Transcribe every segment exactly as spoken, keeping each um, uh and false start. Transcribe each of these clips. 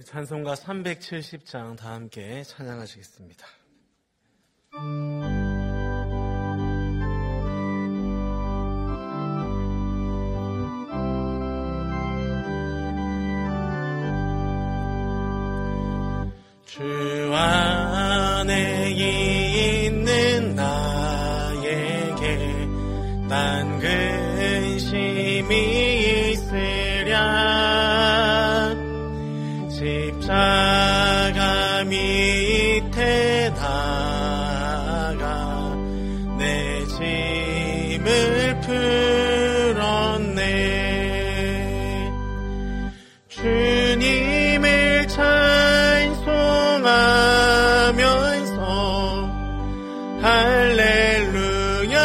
찬송가 삼백칠십 장 다 함께 찬양하시겠습니다. 주 안에 있는 나에게 난 근심이 있으랴. 십자가 밑에 나가 내 짐을 풀었네. 주님을 찬송하면서 할렐루야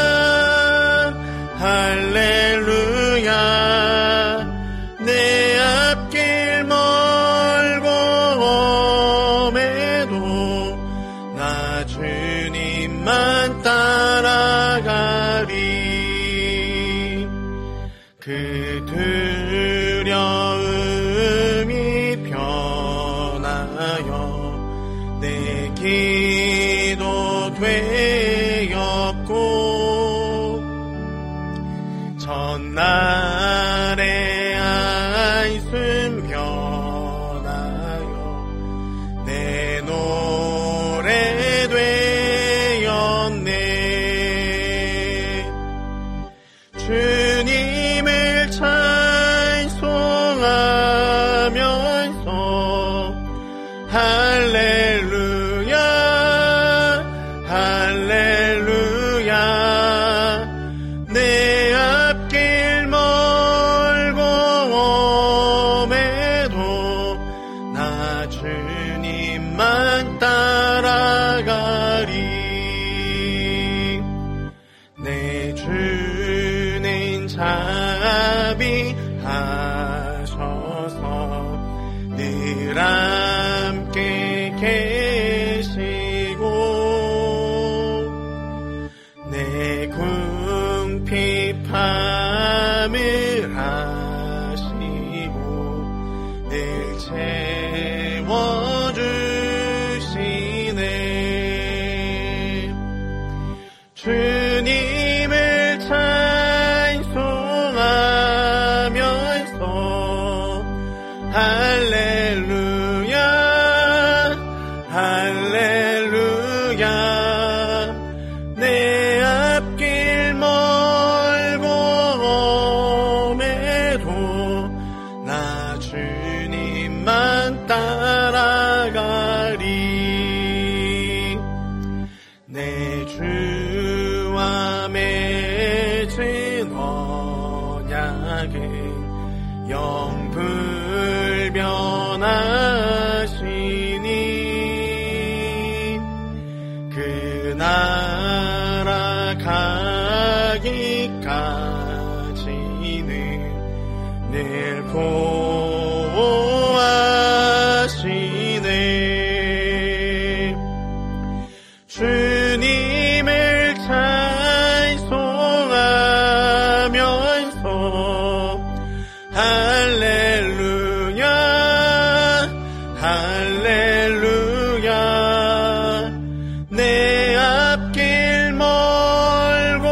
할렐루야. 내 앞길 멀고 험해도 나 주님만 따라가리. 그 두려움이 변하여 내 기도 되었고 전날의 안숨 변하여 내 노래 되었네. 주님을 찬송하면서 할렐루야 할렐루야. 내 앞길 멀고 험해도 나 주님만 따라가리. 내 주는 자비하셔서 늘 함께 계시고 내 궁핍함을 아시고 늘 채워주시네. 주님을 찬송하면서 할렐루야 할렐루야. 내 앞길 멀고 험해도 나 주님만 따라가리. 내 주와 맺은 언약은 영불변하시니 그 나라 가기까지는 늘 보호하시네. 주님을 찬송하면서 할렐루야 할렐루야. 내 앞길 멀고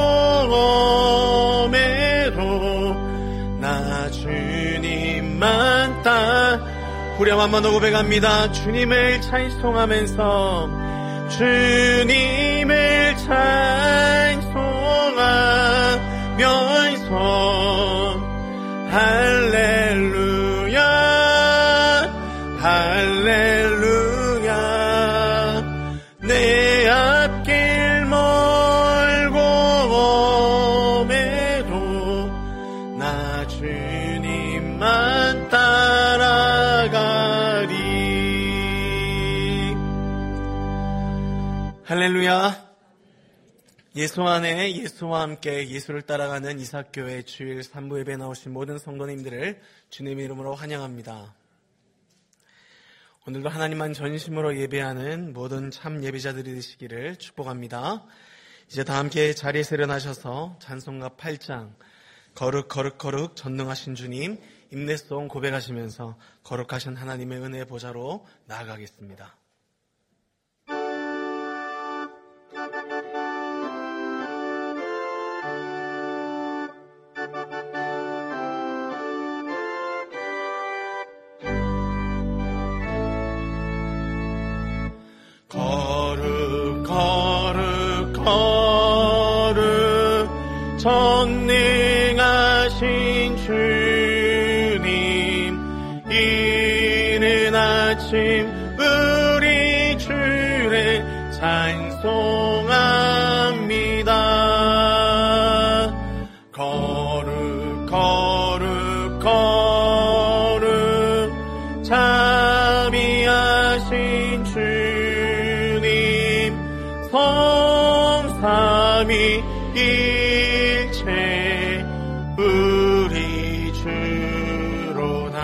험해도 나 주님만 따. 후렴 한번 더 고백합니다. 주님을 찬송하면서 주님을 찬송하면서 할렐루야 할렐루야. 내 앞길 멀고 험해도 나 주님만 따라가리. 할렐루야. 예수 안에 예수와 함께 예수를 따라가는 이삭교회 주일 삼부 예배에 나오신 모든 성도님들을 주님의 이름으로 환영합니다. 오늘도 하나님만 전심으로 예배하는 모든 참 예배자들이 되시기를 축복합니다. 이제 다 함께 자리에서 일어나셔서 찬송가 팔 장 거룩 거룩 거룩 전능하신 주님 인내성 고백하시면서 거룩하신 하나님의 은혜의 보좌로 나아가겠습니다. 거룩 거룩 거룩 전능하신 주님, 이른 아침 우리 주를 찬송합니다. 거룩 거룩 거룩 자비하신 주님, 성삼위일체 우리 주로다.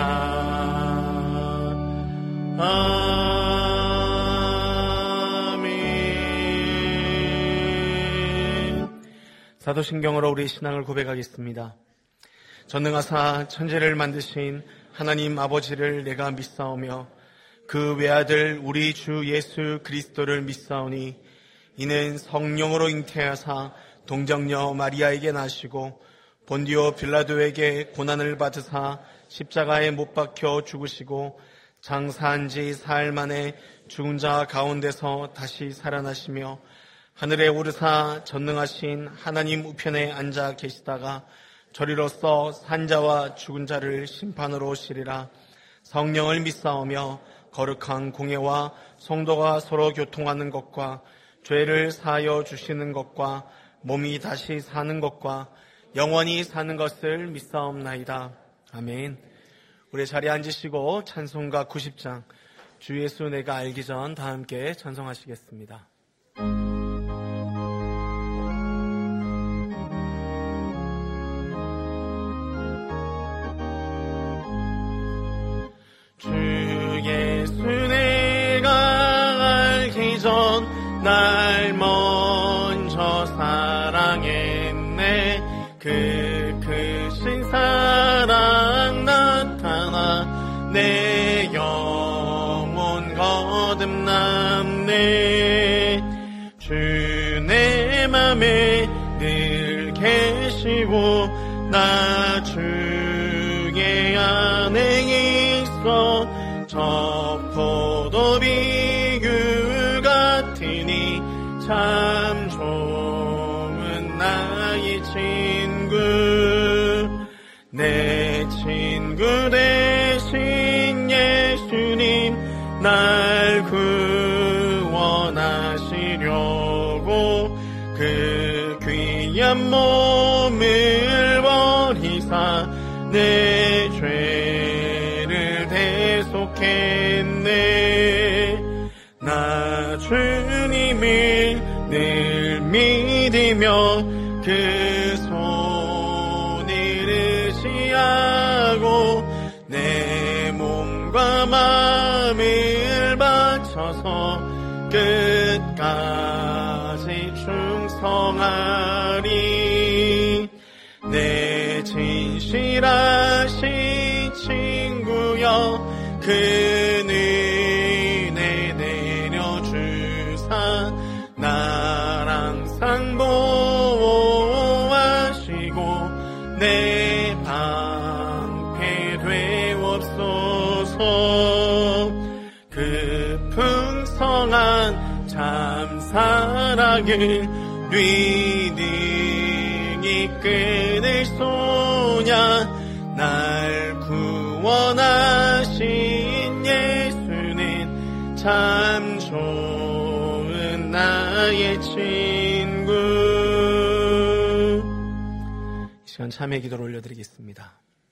아멘. 사도신경으로 우리 신앙을 고백하겠습니다. 전능하사 천지를 만드신 하나님 아버지를 내가 믿사오며 그 외아들 우리 주 예수 그리스도를 믿사오니, 이는 성령으로 잉태하사 동정녀 마리아에게 나시고 본디오 빌라도에게 고난을 받으사 십자가에 못 박혀 죽으시고 장사한 지 사흘 만에 죽은 자 가운데서 다시 살아나시며 하늘에 오르사 전능하신 하나님 우편에 앉아 계시다가 저리로서 산자와 죽은 자를 심판으로 오시리라. 성령을 믿사오며 거룩한 공예와 성도가 서로 교통하는 것과 죄를 사하여 주시는 것과 몸이 다시 사는 것과 영원히 사는 것을 믿사옵나이다. 아멘. 우리 자리에 앉으시고 찬송가 구십 장 주 예수 내가 알기 전 다 함께 찬송하시겠습니다. 주 예수 내가 알기 전 날 먼저 사랑했네. 그 크신 사랑 나타나 내 영혼 거듭났네. 주 내 맘에 늘 계시고 나 주의 안에 있어. 저 포도 비유 같으니 참 좋은 나의 친구. 내 친구 되신 예수님 날 구원하시려고 그 귀한 몸을 버리사 내 죄를 대속했네. 나 주님을 늘 믿으며 그 손을 의지하고 내 몸과 마음을 바쳐서 끝까지 충성하리. 내 진실하신 친구여 그 은혜 내려주사 날 항상 보호하시고 내 방패 되옵소서. 그 풍성한 참 사랑을 뉘능히 끊을 소냐. 날 구원하신 예수는 참 좋은 나의 친구. 이 시간 참회 기도를 올려드리겠습니다.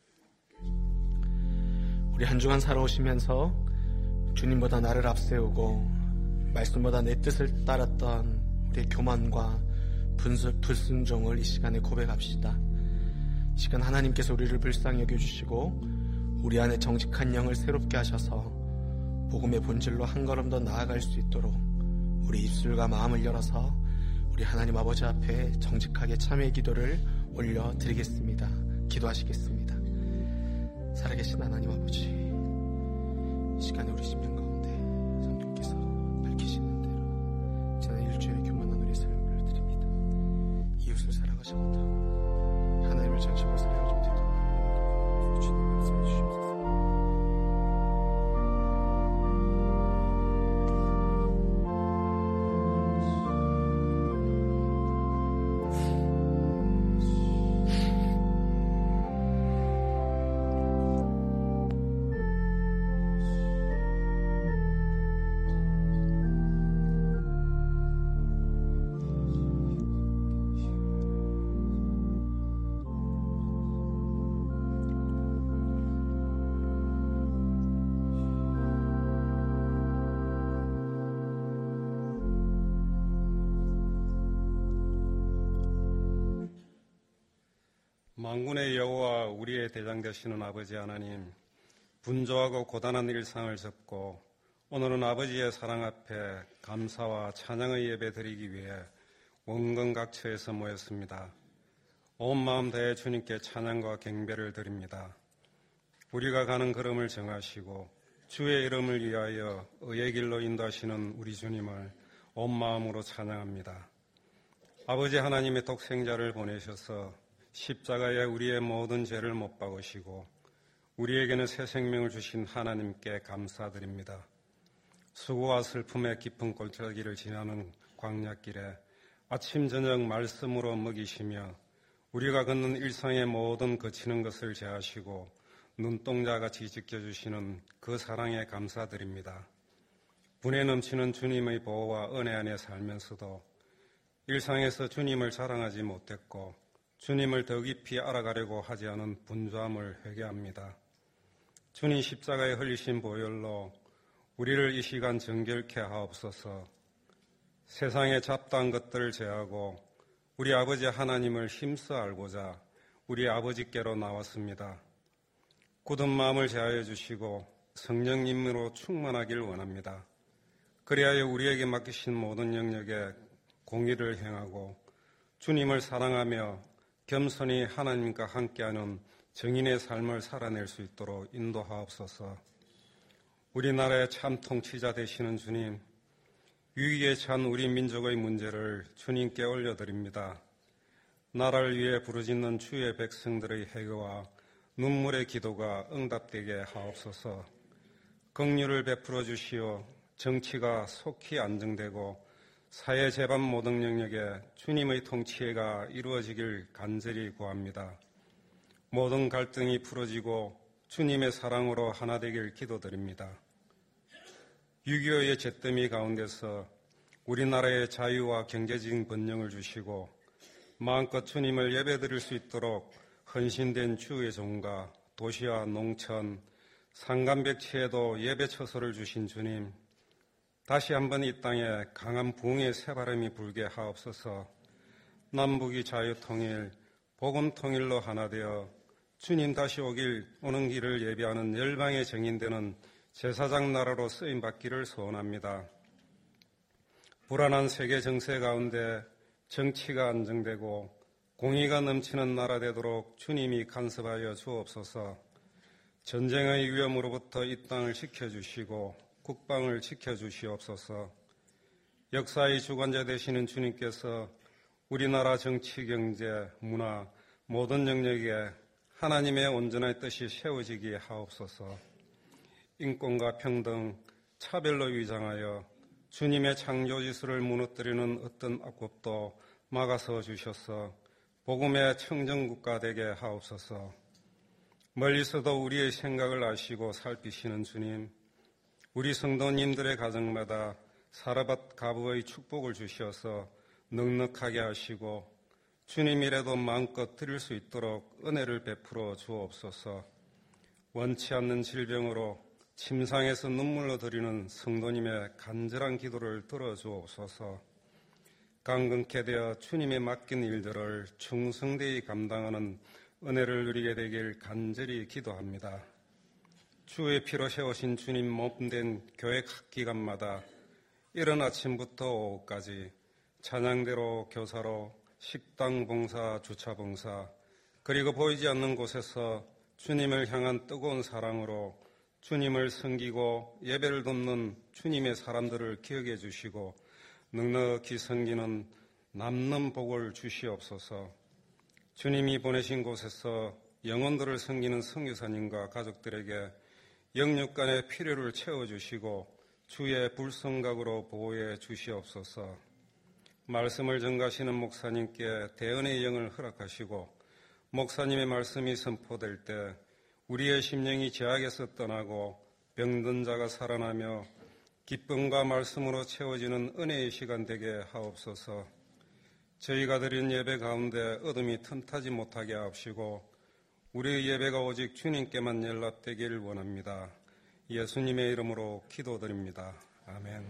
우리 한 주간 살아오시면서 주님보다 나를 앞세우고 말씀보다 내 뜻을 따랐던 우리의 교만과 분수, 불순종을 이 시간에 고백합시다. 이 시간 하나님께서 우리를 불쌍히 여겨주시고 우리 안에 정직한 영을 새롭게 하셔서 복음의 본질로 한 걸음 더 나아갈 수 있도록 우리 입술과 마음을 열어서 우리 하나님 아버지 앞에 정직하게 참회의 기도를 올려드리겠습니다. 기도하시겠습니다. 살아계신 하나님 아버지, 이 시간에 우리 심령 가운데 성령께서 밝히시는 대로 지난 일주일의 교만한 우리의 삶을 드립니다. 이웃을 사랑하지 못하고 하나님을 전심으로 사랑하지 못했던 주님 말씀해 주시옵소서. 만군의 여호와 우리의 대장 되시는 아버지 하나님, 분주하고 고단한 일상을 접고 오늘은 아버지의 사랑 앞에 감사와 찬양의 예배 드리기 위해 원근 각처에서 모였습니다. 온 마음 다해 주님께 찬양과 경배를 드립니다. 우리가 가는 걸음을 정하시고 주의 이름을 위하여 의의 길로 인도하시는 우리 주님을 온 마음으로 찬양합니다. 아버지 하나님의 독생자를 보내셔서 십자가에 우리의 모든 죄를 못 박으시고 우리에게는 새 생명을 주신 하나님께 감사드립니다. 수고와 슬픔의 깊은 골짜기를 지나는 광야길에 아침 저녁 말씀으로 먹이시며 우리가 걷는 일상의 모든 거치는 것을 제하시고 눈동자같이 지켜주시는 그 사랑에 감사드립니다. 분에 넘치는 주님의 보호와 은혜 안에 살면서도 일상에서 주님을 자랑하지 못했고 주님을 더 깊이 알아가려고 하지 않은 분주함을 회개합니다. 주님 십자가에 흘리신 보혈로 우리를 이 시간 정결케 하옵소서. 세상의 잡다한 것들을 제하고 우리 아버지 하나님을 힘써 알고자 우리 아버지께로 나왔습니다. 굳은 마음을 제하여 주시고 성령님으로 충만하길 원합니다. 그리하여 우리에게 맡기신 모든 영역에 공의를 행하고 주님을 사랑하며 겸손히 하나님과 함께하는 정인의 삶을 살아낼 수 있도록 인도하옵소서. 우리나라의 참 통치자 되시는 주님, 위기에 찬 우리 민족의 문제를 주님께 올려드립니다. 나라를 위해 부르짖는 주의 백성들의 해교와 눈물의 기도가 응답되게 하옵소서. 긍휼을 베풀어 주시어 정치가 속히 안정되고 사회 재반 모든 영역에 주님의 통치가 이루어지길 간절히 구합니다. 모든 갈등이 풀어지고 주님의 사랑으로 하나 되길 기도드립니다. 육이오의 잿더미 가운데서 우리나라의 자유와 경제적인 번영을 주시고 마음껏 주님을 예배드릴 수 있도록 헌신된 주의 종과 도시와 농촌, 산간백치에도 예배처소를 주신 주님, 다시 한번 이 땅에 강한 부흥의 새바람이 불게 하옵소서. 남북이 자유통일, 복음통일로 하나 되어 주님 다시 오길 오는 길을 예비하는 열방의 정인되는 제사장 나라로 쓰임받기를 소원합니다. 불안한 세계 정세 가운데 정치가 안정되고 공의가 넘치는 나라 되도록 주님이 간섭하여 주옵소서. 전쟁의 위험으로부터 이 땅을 지켜주시고 국방을 지켜주시옵소서. 역사의 주관자 되시는 주님께서 우리나라 정치, 경제, 문화 모든 영역에 하나님의 온전한 뜻이 세워지게 하옵소서. 인권과 평등, 차별로 위장하여 주님의 창조지수를 무너뜨리는 어떤 악법도 막아서 주셔서 복음의 청정국가 되게 하옵소서. 멀리서도 우리의 생각을 아시고 살피시는 주님, 우리 성도님들의 가정마다 사라밧 가부의 축복을 주셔서 넉넉하게 하시고 주님이라도 마음껏 드릴 수 있도록 은혜를 베풀어 주옵소서. 원치 않는 질병으로 침상에서 눈물로 드리는 성도님의 간절한 기도를 들어주옵소서. 강건케 되어 주님의 맡긴 일들을 충성되이 감당하는 은혜를 누리게 되길 간절히 기도합니다. 주의 피로 세우신 주님 몸된 교회 각 기간마다 이른 아침부터 오후까지 찬양대로 교사로 식당 봉사, 주차 봉사, 그리고 보이지 않는 곳에서 주님을 향한 뜨거운 사랑으로 주님을 섬기고 예배를 돕는 주님의 사람들을 기억해 주시고 넉넉히 섬기는 남는 복을 주시옵소서. 주님이 보내신 곳에서 영혼들을 섬기는 선교사님과 가족들에게 영육간의 필요를 채워주시고 주의 불성각으로 보호해 주시옵소서. 말씀을 전가하시는 목사님께 대언의 영을 허락하시고 목사님의 말씀이 선포될 때 우리의 심령이 죄악에서 떠나고 병든 자가 살아나며 기쁨과 말씀으로 채워지는 은혜의 시간 되게 하옵소서. 저희가 드린 예배 가운데 어둠이 틈타지 못하게 하옵시고 우리의 예배가 오직 주님께만 연락되기를 원합니다. 예수님의 이름으로 기도드립니다. 아멘.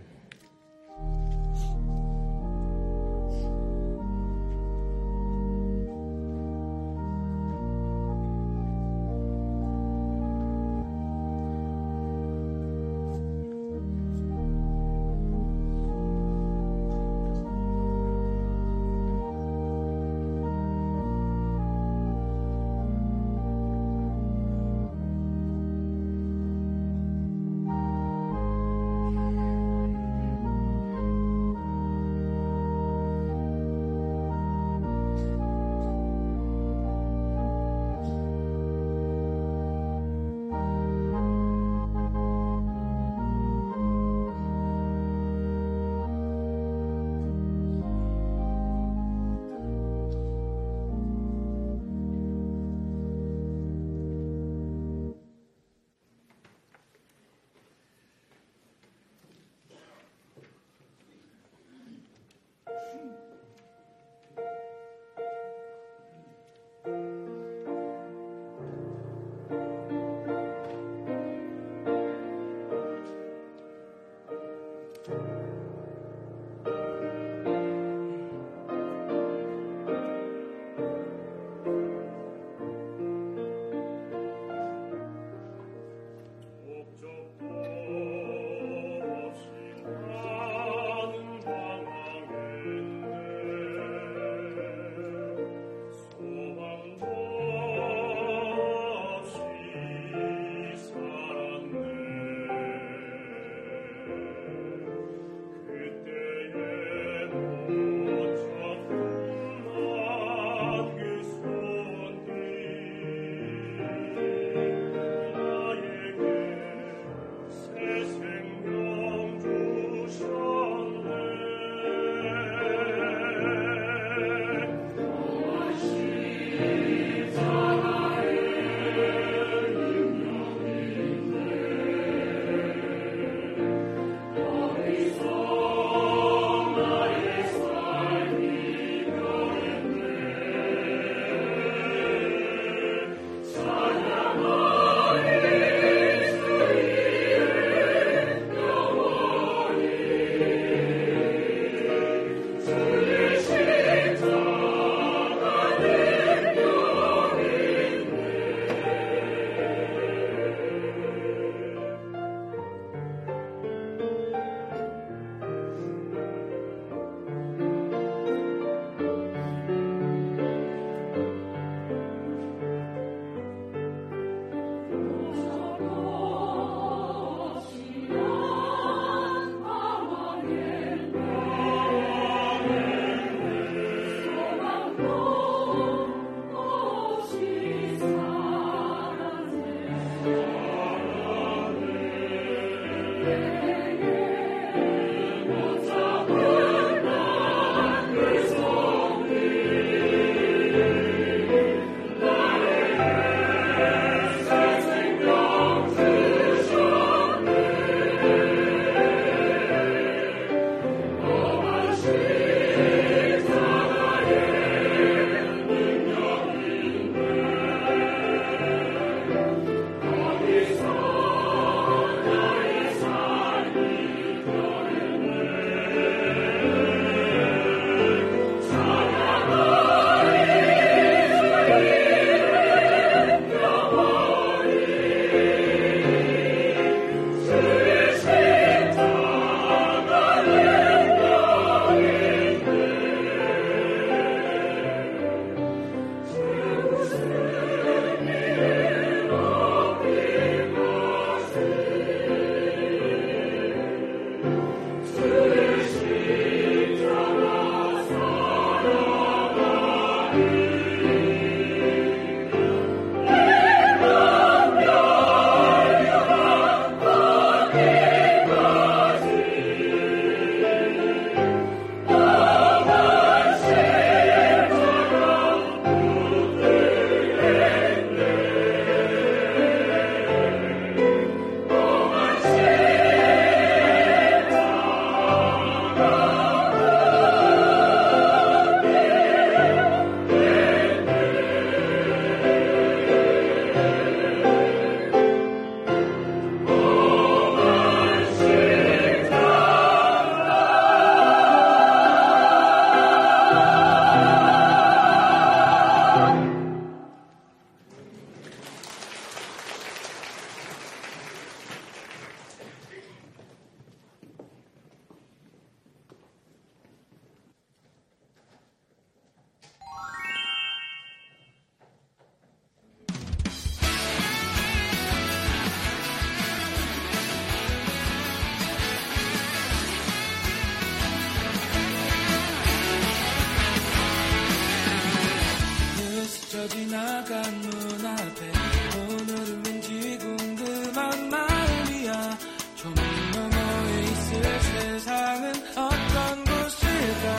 지나간 눈앞에 오늘은 왠지 궁금한 마음이야. 좀 너머에 있을 세상은 어떤 곳일까.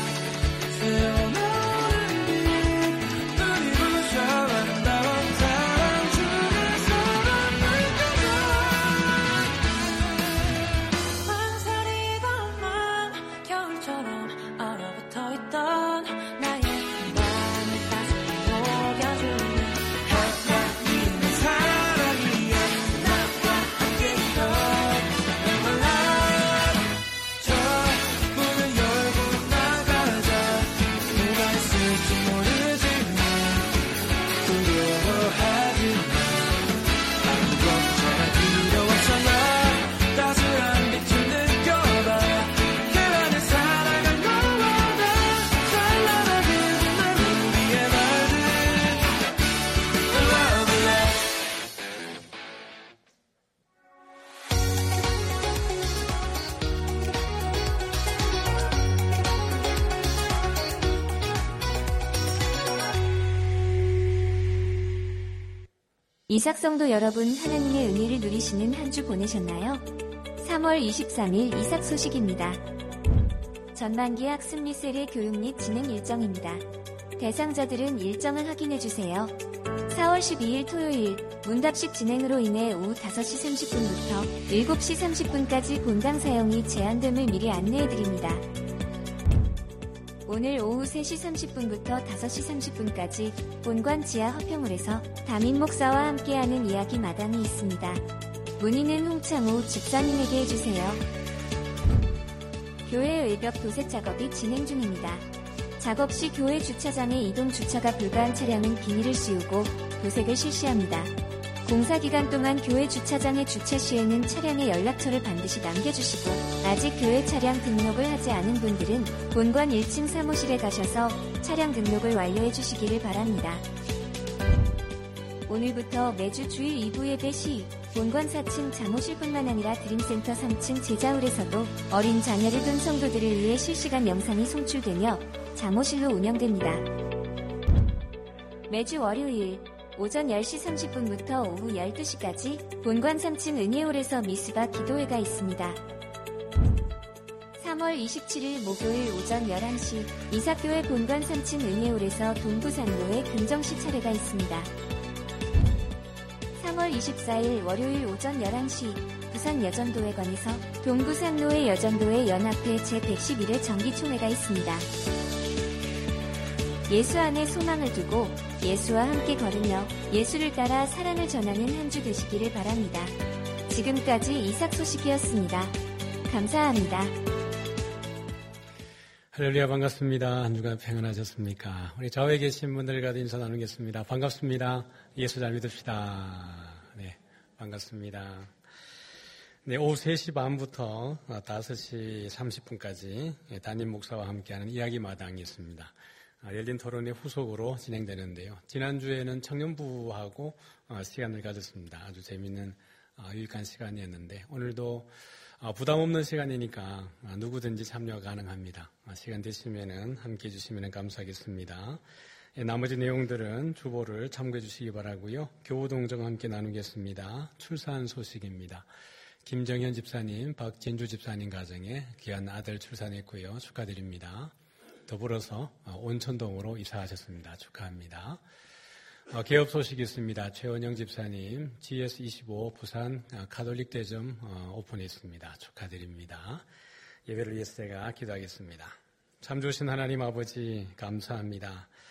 새어나오는 빛 눈이 부셔 아름다운 사랑 중에서만 느껴져. 망설이던 맘 겨울처럼 얼어붙어 있던 나의 이삭성도 여러분, 하나님의 은혜를 누리시는 한 주 보내셨나요? 삼월 이십삼일 이삭 소식입니다. 전반기 학습 미셀의 교육 및 진행 일정입니다. 대상자들은 일정을 확인해주세요. 사월 십이일 토요일 문답식 진행으로 인해 오후 다섯시 삼십분부터 일곱시 삼십분까지 본강 사용이 제한됨을 미리 안내해드립니다. 오늘 오후 세시 삼십분부터 다섯시 삼십분까지 본관 지하 화평홀에서 담임 목사와 함께하는 이야기 마당이 있습니다. 문의는 홍창호 집사님에게 해주세요. 교회 외벽 도색 작업이 진행 중입니다. 작업 시 교회 주차장에 이동 주차가 불가한 차량은 비닐을 씌우고 도색을 실시합니다. 공사 기간 동안 교회 주차장의 주차 시에는 차량의 연락처를 반드시 남겨주시고, 아직 교회 차량 등록을 하지 않은 분들은 본관 일 층 사무실에 가셔서 차량 등록을 완료해 주시기를 바랍니다. 오늘부터 매주 주일 이 부 예배 시 본관 사 층 잠옷실뿐만 아니라 드림센터 삼 층 제자홀에서도 어린 자녀를 둔 성도들을 위해 실시간 영상이 송출되며 잠옷실로 운영됩니다. 매주 월요일 오전 열시 삼십분부터 오후 열두시까지 본관 삼 층 은혜홀에서 미스바 기도회가 있습니다. 삼월 이십칠일 목요일 오전 열한시 이삭교회 본관 삼 층 은혜홀에서 동부상로에 금정시 차례가 있습니다. 삼월 이십사일 월요일 오전 열한시 부산 여전도회관에서 동부상로의 여전도회 연합회 제백십일회 정기총회가 있습니다. 예수 안에 소망을 두고 예수와 함께 걸으며 예수를 따라 사랑을 전하는 한 주 되시기를 바랍니다. 지금까지 이삭 소식이었습니다. 감사합니다. 할렐루야, 반갑습니다. 한 주간 평안하셨습니까? 우리 좌우에 계신 분들과도 인사 나누겠습니다. 반갑습니다. 예수 잘 믿읍시다. 네, 반갑습니다. 네, 오후 세시 반부터 다섯시 삼십분까지 담임 목사와 함께하는 이야기 마당이 있습니다. 열린 토론의 후속으로 진행되는데요. 지난주에는 청년부하고 시간을 가졌습니다. 아주 재미있는 유익한 시간이었는데, 오늘도 부담 없는 시간이니까 누구든지 참여 가능합니다. 시간 되시면은 함께 해주시면 감사하겠습니다. 나머지 내용들은 주보를 참고해 주시기 바라고요. 교우동정 함께 나누겠습니다. 출산 소식입니다. 김정현 집사님, 박진주 집사님 가정에 귀한 아들 출산했고요. 축하드립니다. 더불어서 온천동으로 이사하셨습니다. 축하합니다. 개업 소식이 있습니다. 최원영 집사님, 지에스 이십오 부산 가톨릭 대점 오픈했습니다. 축하드립니다. 예배를 위해서 제가 기도하겠습니다. 참 좋으신 하나님 아버지 감사합니다.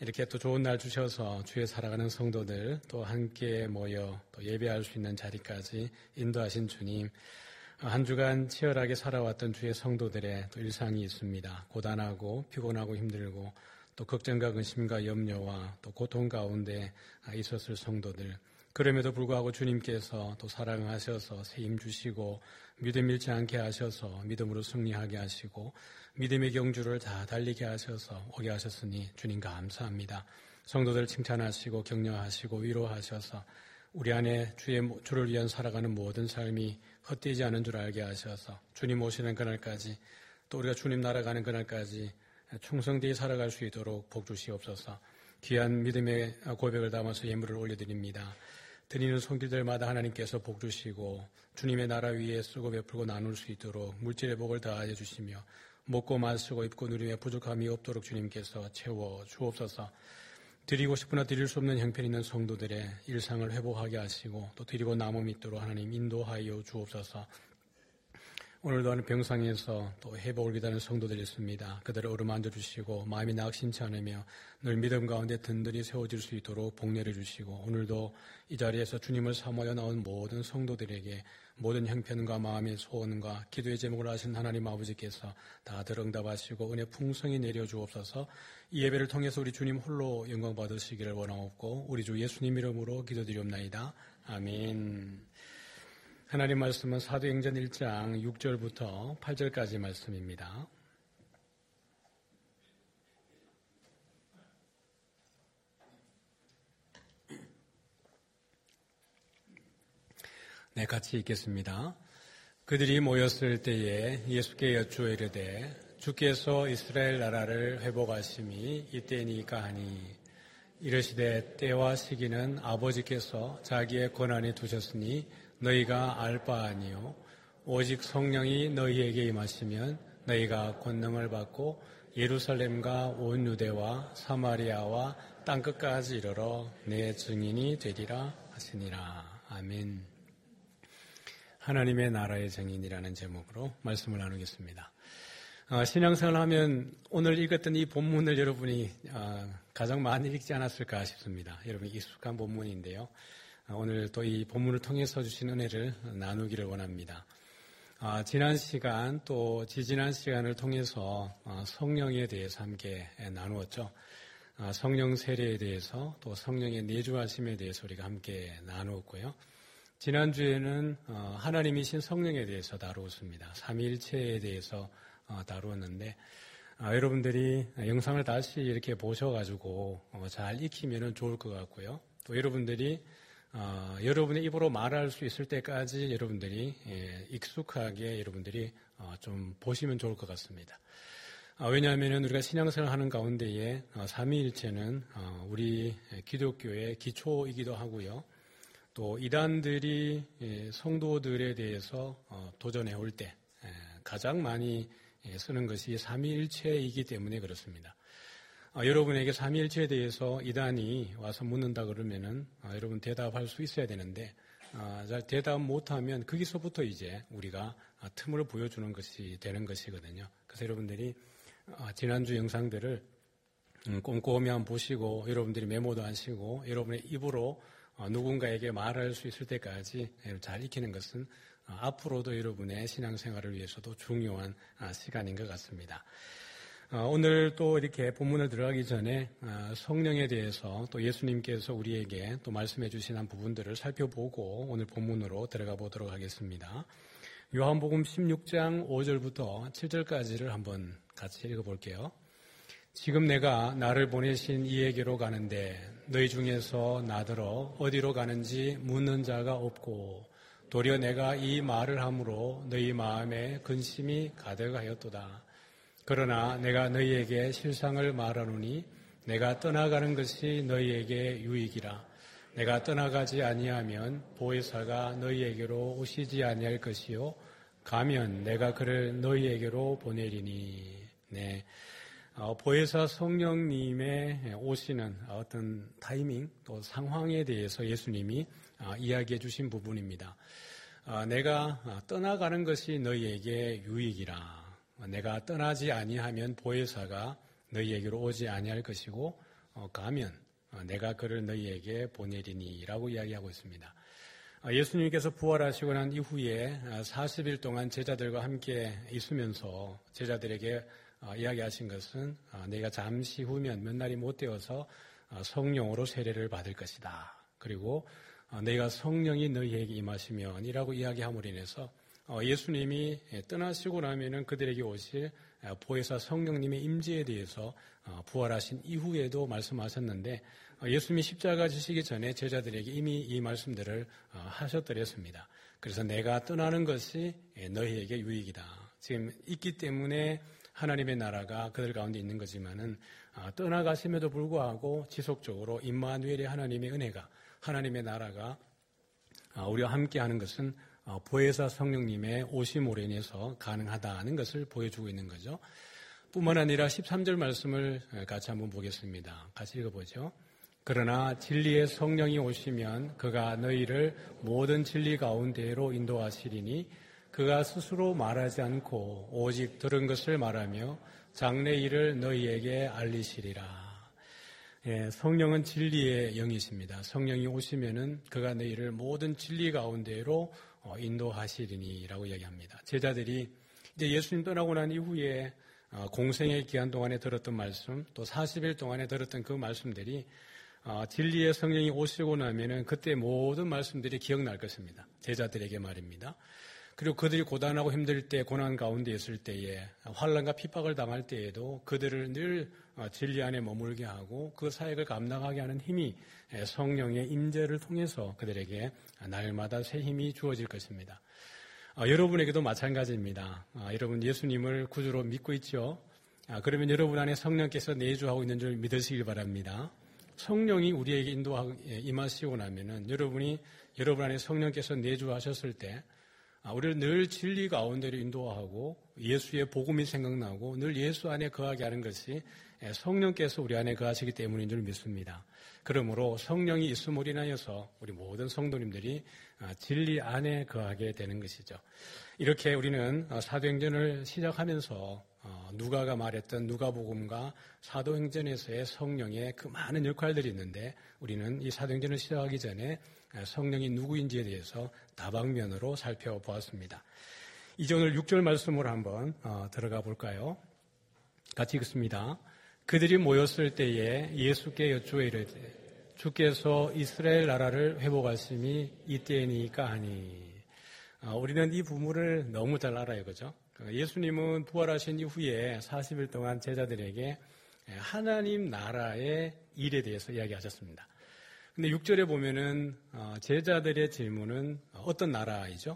이렇게 또 좋은 날 주셔서 주에 살아가는 성도들 또 함께 모여 또 예배할 수 있는 자리까지 인도하신 주님, 한 주간 치열하게 살아왔던 주의 성도들의 또 일상이 있습니다. 고단하고 피곤하고 힘들고 또 걱정과 근심과 염려와 또 고통 가운데 있었을 성도들, 그럼에도 불구하고 주님께서 또 사랑하셔서 새 힘 주시고 믿음 잃지 않게 하셔서 믿음으로 승리하게 하시고 믿음의 경주를 다 달리게 하셔서 오게 하셨으니 주님 감사합니다. 성도들 칭찬하시고 격려하시고 위로하셔서 우리 안에 주의 주를 위한 살아가는 모든 삶이 헛되지 않은 줄 알게 하셔서 주님 오시는 그날까지 또 우리가 주님 날아가는 그날까지 충성되이 살아갈 수 있도록 복 주시옵소서. 귀한 믿음의 고백을 담아서 예물을 올려드립니다. 드리는 손길들마다 하나님께서 복 주시고 주님의 나라 위에 쓰고 베풀고 나눌 수 있도록 물질의 복을 다하여 주시며 먹고 마시고 입고 누림에 부족함이 없도록 주님께서 채워 주옵소서. 드리고 싶으나 드릴 수 없는 형편 있는 성도들의 일상을 회복하게 하시고 또 드리고 남음 있도록 하나님 인도하여 주옵소서. 오늘도 하는 병상에서 또 회복을 기다리는 성도들이 있습니다. 그들을 어루만져 주시고 마음이 낙심치 않으며 늘 믿음 가운데 든든히 세워질 수 있도록 복내려 주시고 오늘도 이 자리에서 주님을 사모하여 나온 모든 성도들에게 모든 형편과 마음의 소원과 기도의 제목을 아신 하나님 아버지께서 다들 응답하시고 은혜 풍성히 내려 주옵소서. 이 예배를 통해서 우리 주님 홀로 영광 받으시기를 원하옵고 우리 주 예수님 이름으로 기도드리옵나이다. 아멘. 하나님 말씀은 사도행전 일 장 육 절부터 팔 절까지 말씀입니다. 네, 같이 읽겠습니다. 그들이 모였을 때에 예수께 여쭈어 이르되 주께서 이스라엘 나라를 회복하심이 이때니까 하니 이르시되 때와 시기는 아버지께서 자기의 권한에 두셨으니 너희가 알 바 아니요 오직 성령이 너희에게 임하시면 너희가 권능을 받고 예루살렘과 온 유대와 사마리아와 땅끝까지 이르러 내 증인이 되리라 하시니라. 아멘. 하나님의 나라의 증인이라는 제목으로 말씀을 나누겠습니다. 어, 신앙생활을 하면 오늘 읽었던 이 본문을 여러분이 어, 가장 많이 읽지 않았을까 싶습니다. 여러분이 익숙한 본문인데요. 어, 오늘 또 이 본문을 통해서 주신 은혜를 나누기를 원합니다. 어, 지난 시간 또 지지난 시간을 통해서 어, 성령에 대해서 함께 나누었죠. 어, 성령 세례에 대해서 또 성령의 내주하심에 대해서 우리가 함께 나누었고요. 지난주에는 어, 하나님이신 성령에 대해서 다루었습니다. 삼위일체에 대해서 어, 다루었는데 어, 여러분들이 영상을 다시 이렇게 보셔가지고 어, 잘 익히면 좋을 것 같고요. 또 여러분들이 어, 여러분의 입으로 말할 수 있을 때까지 여러분들이 예, 익숙하게 여러분들이 어, 좀 보시면 좋을 것 같습니다. 어, 왜냐하면 우리가 신앙생활 하는 가운데에 어, 삼위일체는 어, 우리 기독교의 기초이기도 하고요. 또 이단들이 예, 성도들에 대해서 어, 도전해 올 때 예, 가장 많이 예, 쓰는 것이 삼위일체이기 때문에 그렇습니다. 어, 여러분에게 삼위일체에 대해서 이단이 와서 묻는다 그러면은 어, 여러분 대답할 수 있어야 되는데 어, 잘 대답 못하면 거기서부터 이제 우리가 어, 틈을 보여주는 것이 되는 것이거든요. 그래서 여러분들이 어, 지난주 영상들을 음, 꼼꼼히 한번 보시고 여러분들이 메모도 하시고 여러분의 입으로 어, 누군가에게 말할 수 있을 때까지 잘 익히는 것은 어, 앞으로도 여러분의 신앙생활을 위해서도 중요한 어, 시간인 것 같습니다. 어, 오늘 또 이렇게 본문을 들어가기 전에 어, 성령에 대해서 또 예수님께서 우리에게 또 말씀해 주신 한 부분들을 살펴보고 오늘 본문으로 들어가 보도록 하겠습니다. 요한복음 십육 장 오 절부터 칠 절까지를 한번 같이 읽어볼게요. 지금 내가 나를 보내신 이에게로 가는데 너희 중에서 나더러 어디로 가는지 묻는 자가 없고 도리어 내가 이 말을 함으로 너희 마음에 근심이 가득하였도다. 그러나 내가 너희에게 실상을 말하노니 내가 떠나가는 것이 너희에게 유익이라. 내가 떠나가지 아니하면 보혜사가 너희에게로 오시지 아니할 것이요 가면 내가 그를 너희에게로 보내리니. 네. 어, 보혜사 성령님의 오시는 어떤 타이밍 또 상황에 대해서 예수님이 어, 이야기해 주신 부분입니다. 어, 내가 떠나가는 것이 너희에게 유익이라. 내가 떠나지 아니하면 보혜사가 너희에게로 오지 아니할 것이고 가면 내가 그를 너희에게 보내리니라고 이야기하고 있습니다. 예수님께서 부활하시고 난 이후에 사십 일 동안 제자들과 함께 있으면서 제자들에게 이야기하신 것은 내가 잠시 후면 몇 날이 못 되어서 성령으로 세례를 받을 것이다. 그리고 내가 성령이 너희에게 임하시면 이라고 이야기함으로 인해서 예수님이 떠나시고 나면은 그들에게 오실 보혜사 성령님의 임재에 대해서 부활하신 이후에도 말씀하셨는데 예수님이 십자가 지시기 전에 제자들에게 이미 이 말씀들을 하셨더랬습니다. 그래서 내가 떠나는 것이 너희에게 유익이다. 지금 있기 때문에 하나님의 나라가 그들 가운데 있는 거지만은 떠나가심에도 불구하고 지속적으로 임마누엘의 하나님의 은혜가 하나님의 나라가 우리와 함께하는 것은 보혜사 성령님의 오심으로 인해서 가능하다는 것을 보여주고 있는 거죠. 뿐만 아니라 십삼 절 말씀을 같이 한번 보겠습니다. 같이 읽어보죠. 그러나 진리의 성령이 오시면 그가 너희를 모든 진리 가운데로 인도하시리니 그가 스스로 말하지 않고 오직 들은 것을 말하며 장래 일을 너희에게 알리시리라. 예, 성령은 진리의 영이십니다. 성령이 오시면은 그가 너희를 모든 진리 가운데로 인도하시리니라고 이야기합니다. 제자들이 이제 예수님 떠나고 난 이후에 공생의 기간 동안에 들었던 말씀, 또 사십 일 동안에 들었던 그 말씀들이 진리의 성령이 오시고 나면은 그때 모든 말씀들이 기억날 것입니다. 제자들에게 말입니다. 그리고 그들이 고단하고 힘들 때, 고난 가운데 있을 때에, 환난과 핍박을 당할 때에도 그들을 늘 진리 안에 머물게 하고 그 사역을 감당하게 하는 힘이 성령의 임재를 통해서 그들에게 날마다 새 힘이 주어질 것입니다. 아, 여러분에게도 마찬가지입니다. 아, 여러분 예수님을 구주로 믿고 있죠? 아, 그러면 여러분 안에 성령께서 내주하고 있는 줄 믿으시길 바랍니다. 성령이 우리에게 인도하고 임하시고 나면은 여러분이 여러분 안에 성령께서 내주하셨을 때 우리를 늘 진리 가운데로 인도하고 예수의 복음이 생각나고 늘 예수 안에 거하게 하는 것이 성령께서 우리 안에 거하시기 때문인 줄 믿습니다. 그러므로 성령이 있음으로 인하여서 우리 모든 성도님들이 진리 안에 거하게 되는 것이죠. 이렇게 우리는 사도행전을 시작하면서 누가가 말했던 누가복음과 사도행전에서의 성령의 그 많은 역할들이 있는데 우리는 이 사도행전을 시작하기 전에 성령이 누구인지에 대해서 다방면으로 살펴보았습니다. 이제 오늘 육 절 말씀으로 한번 들어가 볼까요? 같이 읽습니다. 그들이 모였을 때에 예수께 여쭈어 이르되 주께서 이스라엘 나라를 회복하심이 이때이니까 하니. 우리는 이 부분을 너무 잘 알아요. 그죠? 예수님은 부활하신 이후에 사십 일 동안 제자들에게 하나님 나라의 일에 대해서 이야기하셨습니다. 근데 육 절에 보면은 제자들의 질문은 어떤 나라이죠?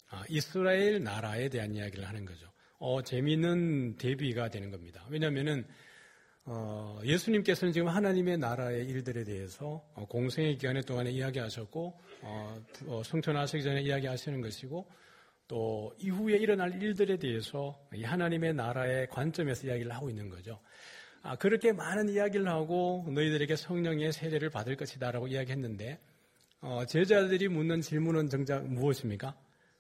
이스라엘 나라에 대한 이야기를 하는 거죠. 어, 재미있는 대비가 되는 겁니다. 왜냐하면은 어, 예수님께서는 지금 하나님의 나라의 일들에 대해서 어, 공생의 기간 동안에 이야기하셨고 어, 어, 성천하시기 전에 이야기하시는 것이고 또 이후에 일어날 일들에 대해서 이 하나님의 나라의 관점에서 이야기를 하고 있는 거죠. 아, 그렇게 많은 이야기를 하고 너희들에게 성령의 세례를 받을 것이다라고 이야기했는데 어, 제자들이 묻는 질문은 정작 무엇입니까?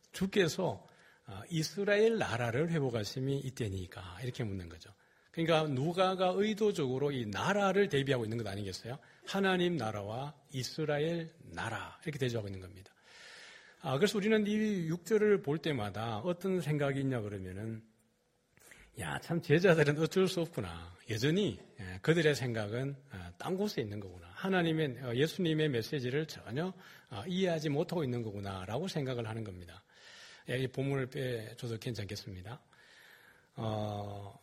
주께서 어, 이스라엘 나라를 회복하심이 이때니까 이렇게 묻는 거죠. 그러니까 누가가 의도적으로 이 나라를 대비하고 있는 것 아니겠어요? 하나님 나라와 이스라엘 나라 이렇게 대조하고 있는 겁니다. 아, 그래서 우리는 이 육 절을 볼 때마다 어떤 생각이 있냐 그러면은 야, 참 제자들은 어쩔 수 없구나. 여전히 그들의 생각은 딴 곳에 있는 거구나. 하나님의 예수님의 메시지를 전혀 이해하지 못하고 있는 거구나라고 생각을 하는 겁니다. 이 본문을 빼줘도 괜찮겠습니다. 어,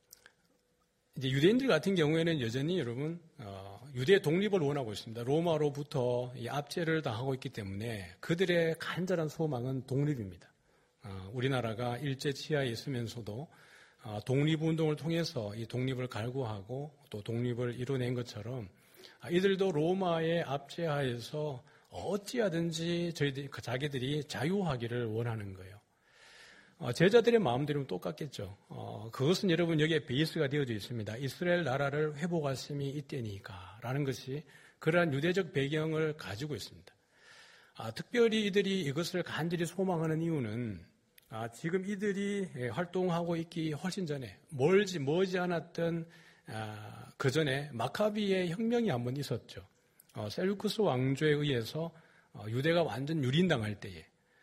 이제 유대인들 같은 경우에는 여전히 여러분 어, 유대 독립을 원하고 있습니다. 로마로부터 이 압제를 당하고 있기 때문에 그들의 간절한 소망은 독립입니다. 어, 우리나라가 일제 치하에 있으면서도 어, 독립운동을 통해서 이 독립을 갈구하고 또 독립을 이뤄낸 것처럼 아, 이들도 로마의 압제하에서 어찌하든지 저희들 자기들이 자유하기를 원하는 거예요. 어, 제자들의 마음대로는 똑같겠죠. 어, 그것은 여러분 여기에 베이스가 되어져 있습니다. 이스라엘 나라를 회복하심이 이때니까 라는 것이 그러한 유대적 배경을 가지고 있습니다. 아, 특별히 이들이 이것을 간절히 소망하는 이유는 아, 지금 이들이 활동하고 있기 훨씬 전에 멀지 머지 않았던 그 전에 마카비의 혁명이 한번 있었죠. 셀루쿠스 왕조에 의해서 유대가 완전 유린당할 때에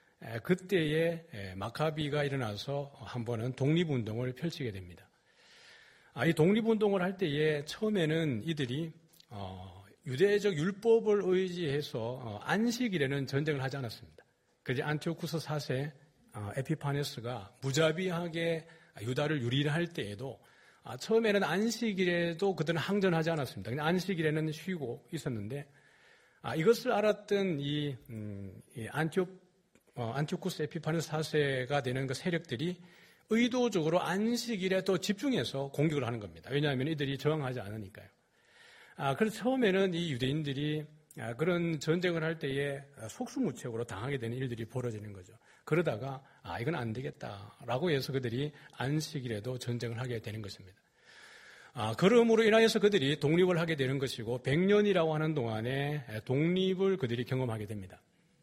그때에 마카비가 일어나서 한 번은 독립운동을 펼치게 됩니다. 이 독립운동을 할 때에 처음에는 이들이 유대적 율법을 의지해서 안식일에는 전쟁을 하지 않았습니다. 그래서 안티오쿠스 사 세 에피파네스가 무자비하게 유다를 유린할 때에도 처음에는 안식일에도 그들은 항전하지 않았습니다. 그냥 안식일에는 쉬고 있었는데 이것을 알았던 이, 음, 이 안티오, 어, 안티오쿠스 에피파네스 사 세가 되는 그 세력들이 의도적으로 안식일에 또 집중해서 공격을 하는 겁니다. 왜냐하면 이들이 저항하지 않으니까요. 아, 그래서 처음에는 이 유대인들이 아, 그런 전쟁을 할 때에 속수무책으로 당하게 되는 일들이 벌어지는 거죠. 그러다가 아 이건 안 되겠다라고 해서 그들이 안식일에도 전쟁을 하게 되는 것입니다. 아, 그러므로 인하여서 그들이 독립을 하게 되는 것이고 백 년이라고 하는 동안에 독립을 그들이 경험하게 됩니다.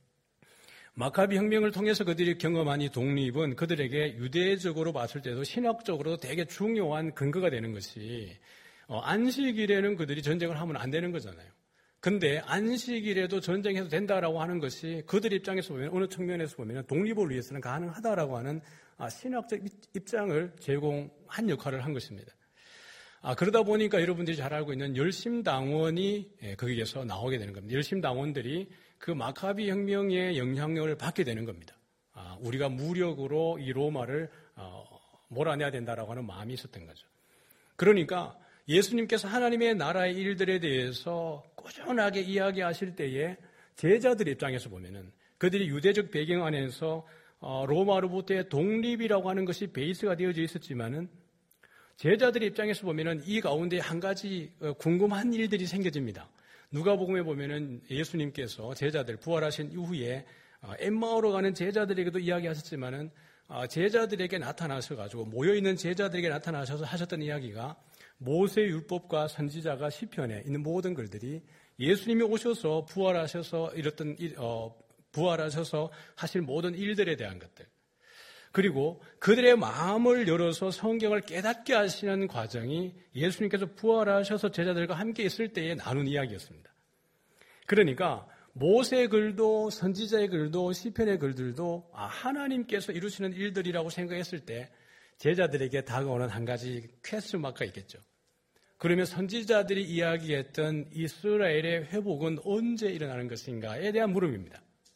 마카비 혁명을 통해서 그들이 경험한 이 독립은 그들에게 유대적으로 봤을 때도 신학적으로도 되게 중요한 근거가 되는 것이 어, 안식일에는 그들이 전쟁을 하면 안 되는 거잖아요. 근데 안식일에도 전쟁해도 된다라고 하는 것이 그들 입장에서 보면 어느 측면에서 보면 독립을 위해서는 가능하다라고 하는 신학적 입장을 제공한 역할을 한 것입니다. 아, 그러다 보니까 여러분들이 잘 알고 있는 열심당원이 거기에서 나오게 되는 겁니다. 열심당원들이 그 마카비 혁명의 영향력을 받게 되는 겁니다. 아, 우리가 무력으로 이 로마를 어, 몰아내야 된다라고 하는 마음이 있었던 거죠. 그러니까 예수님께서 하나님의 나라의 일들에 대해서 꾸준하게 이야기하실 때에 제자들 입장에서 보면은 그들이 유대적 배경 안에서 로마로부터의 독립이라고 하는 것이 베이스가 되어져 있었지만은 제자들 입장에서 보면은 이 가운데 한 가지 궁금한 일들이 생겨집니다. 누가복음에 보면은 예수님께서 제자들 부활하신 이후에 엠마오로 가는 제자들에게도 이야기하셨지만은 제자들에게 나타나셔 가지고 모여 있는 제자들에게 나타나셔서 하셨던 이야기가 모세 율법과 선지자가 시편에 있는 모든 글들이 예수님이 오셔서 부활하셔서 이랬던 어, 부활하셔서 하실 모든 일들에 대한 것들 그리고 그들의 마음을 열어서 성경을 깨닫게 하시는 과정이 예수님께서 부활하셔서 제자들과 함께 있을 때에 나눈 이야기였습니다. 그러니까 모세의 글도 선지자의 글도 시편의 글들도 아, 하나님께서 이루시는 일들이라고 생각했을 때 제자들에게 다가오는 한 가지 퀘스천 마크가 있겠죠. 그러면 선지자들이 이야기했던 이스라엘의 회복은 언제 일어나는 것인가에 대한 물음입니다.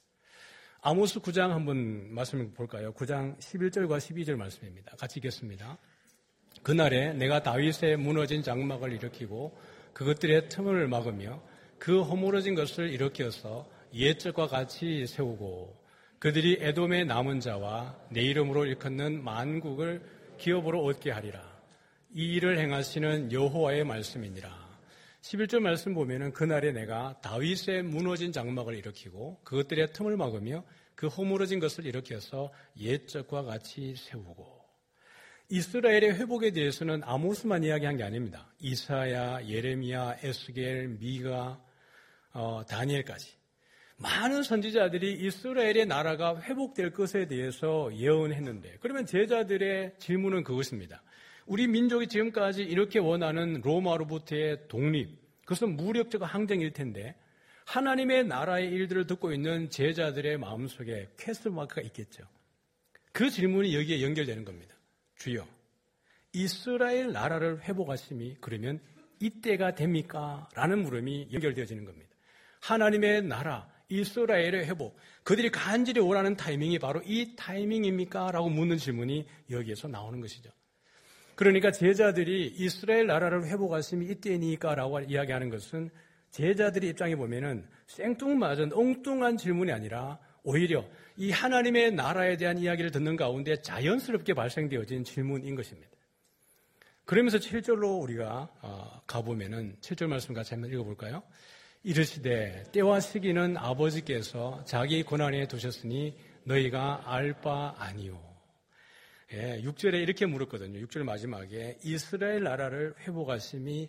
아모스 구 장 한번 말씀을 볼까요? 구 장 십일 절과 십이 절 말씀입니다. 같이 읽겠습니다. 그날에 내가 다윗의 무너진 장막을 일으키고 그것들의 틈을 막으며 그 허물어진 것을 일으켜서 옛적과 같이 세우고 그들이 에돔의 남은 자와 내 이름으로 일컫는 만국을 기업으로 얻게 하리라. 이 일을 행하시는 여호와의 말씀이니라. 십일 절 말씀 보면은 그날에 내가 다윗의 무너진 장막을 일으키고 그것들의 틈을 막으며 그 허물어진 것을 일으켜서 옛적과 같이 세우고 이스라엘의 회복에 대해서는 아모스만 이야기한 게 아닙니다. 이사야, 예레미야, 에스겔, 미가, 어, 다니엘까지 많은 선지자들이 이스라엘의 나라가 회복될 것에 대해서 예언했는데 그러면 제자들의 질문은 그것입니다. 우리 민족이 지금까지 이렇게 원하는 로마로부터의 독립, 그것은 무력적 항쟁일 텐데 하나님의 나라의 일들을 듣고 있는 제자들의 마음속에 퀘스천 마크가 있겠죠. 그 질문이 여기에 연결되는 겁니다. 주여, 이스라엘 나라를 회복하심이 그러면 이때가 됩니까? 라는 물음이 연결되어지는 겁니다. 하나님의 나라, 이스라엘의 회복, 그들이 간절히 원하는 타이밍이 바로 이 타이밍입니까? 라고 묻는 질문이 여기에서 나오는 것이죠. 그러니까 제자들이 이스라엘 나라를 회복하심이 이때니까 라고 이야기하는 것은 제자들의 입장에 보면은 생뚱맞은 엉뚱한 질문이 아니라 오히려 이 하나님의 나라에 대한 이야기를 듣는 가운데 자연스럽게 발생되어진 질문인 것입니다. 그러면서 칠 절로 우리가 가보면은 칠 절 말씀 같이 한번 읽어볼까요? 이르시되 때와 시기는 아버지께서 자기 권한에 두셨으니 너희가 알 바 아니오. 예, 육 절에 이렇게 물었거든요. 육 절 마지막에 이스라엘 나라를 회복하심이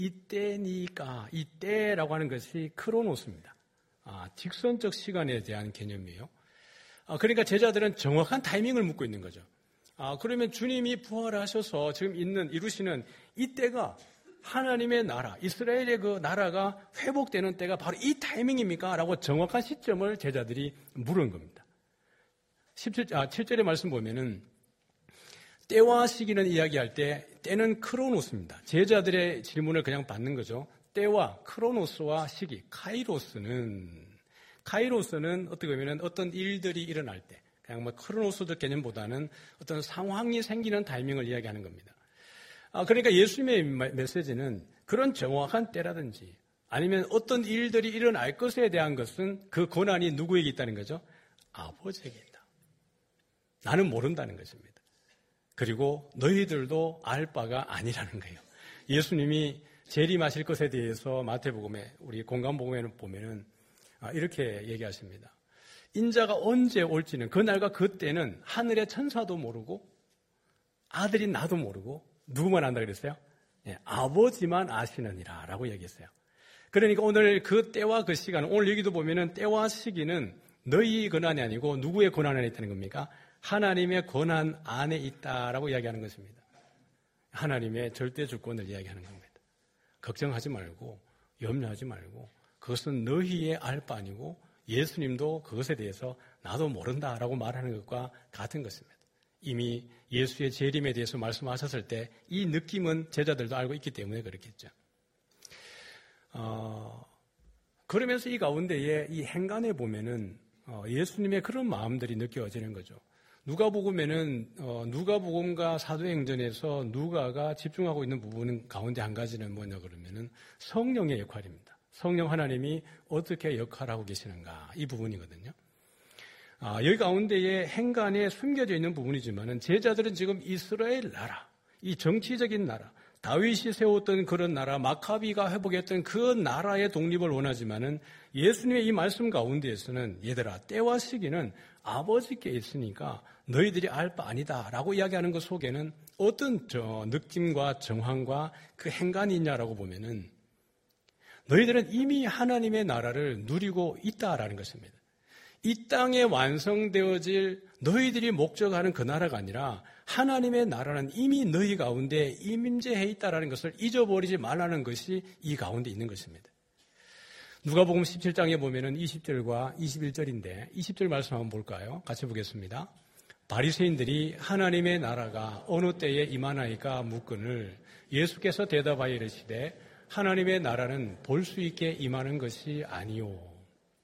이때니까, 이때라고 하는 것이 크로노스입니다. 아, 직선적 시간에 대한 개념이에요. 아, 그러니까 제자들은 정확한 타이밍을 묻고 있는 거죠. 아, 그러면 주님이 부활하셔서 지금 있는, 이루시는 이때가 하나님의 나라, 이스라엘의 그 나라가 회복되는 때가 바로 이 타이밍입니까? 라고 정확한 시점을 제자들이 물은 겁니다. 십칠, 아, 칠 절의 말씀 보면은 때와 시기는 이야기할 때 때는 크로노스입니다. 제자들의 질문을 그냥 받는 거죠. 때와 크로노스와 시기, 카이로스는 카이로스는 어떻게 보면 어떤 일들이 일어날 때 그냥 뭐 크로노스적 개념보다는 어떤 상황이 생기는 타이밍을 이야기하는 겁니다. 아, 그러니까 예수님의 메시지는 그런 정확한 때라든지 아니면 어떤 일들이 일어날 것에 대한 것은 그 권한이 누구에게 있다는 거죠? 아버지에게 있다. 나는 모른다는 것입니다. 그리고 너희들도 알 바가 아니라는 거예요. 예수님이 재림하실 것에 대해서 마태복음에 우리 공간복음에는 보면은 이렇게 얘기하십니다. 인자가 언제 올지는 그날과 그때는 하늘의 천사도 모르고 아들인 나도 모르고 누구만 안다 그랬어요? 네, 아버지만 아시느니라 라고 얘기했어요. 그러니까 오늘 그 때와 그 시간, 오늘 여기도 보면은 때와 시기는 너희 권한이 아니고 누구의 권한 안에 있다는 겁니까? 하나님의 권한 안에 있다라고 이야기하는 것입니다. 하나님의 절대 주권을 이야기하는 겁니다. 걱정하지 말고 염려하지 말고 그것은 너희의 알 바 아니고 예수님도 그것에 대해서 나도 모른다라고 말하는 것과 같은 것입니다. 이미 예수의 재림에 대해서 말씀하셨을 때 이 느낌은 제자들도 알고 있기 때문에 그렇겠죠. 어, 그러면서 이 가운데에 이 행간에 보면은 어, 예수님의 그런 마음들이 느껴지는 거죠. 누가복음에는 어, 누가복음과 사도행전에서 누가가 집중하고 있는 부분 가운데 한 가지는 뭐냐 그러면은 성령의 역할입니다. 성령 하나님이 어떻게 역할하고 계시는가 이 부분이거든요. 아, 여기 가운데에 행간에 숨겨져 있는 부분이지만은 제자들은 지금 이스라엘 나라, 이 정치적인 나라, 다윗이 세웠던 그런 나라, 마카비가 회복했던 그 나라의 독립을 원하지만은 예수님의 이 말씀 가운데에서는 얘들아 때와 시기는 아버지께 있으니까 너희들이 알 바 아니다라고 이야기하는 것 속에는 어떤 저 느낌과 정황과 그 행간이 있냐라고 보면은 너희들은 이미 하나님의 나라를 누리고 있다라는 것입니다. 이 땅에 완성되어질 너희들이 목적하는 그 나라가 아니라 하나님의 나라는 이미 너희 가운데 임재해 있다는 것을 잊어버리지 말라는 것이 이 가운데 있는 것입니다. 누가복음 십칠 장에 보면은 이십 절과 이십일 절인데 이십 절 말씀 한번 볼까요? 같이 보겠습니다. 바리새인들이 하나님의 나라가 어느 때에 임하나이까 묻거늘 예수께서 대답하여 이르시되 하나님의 나라는 볼 수 있게 임하는 것이 아니요.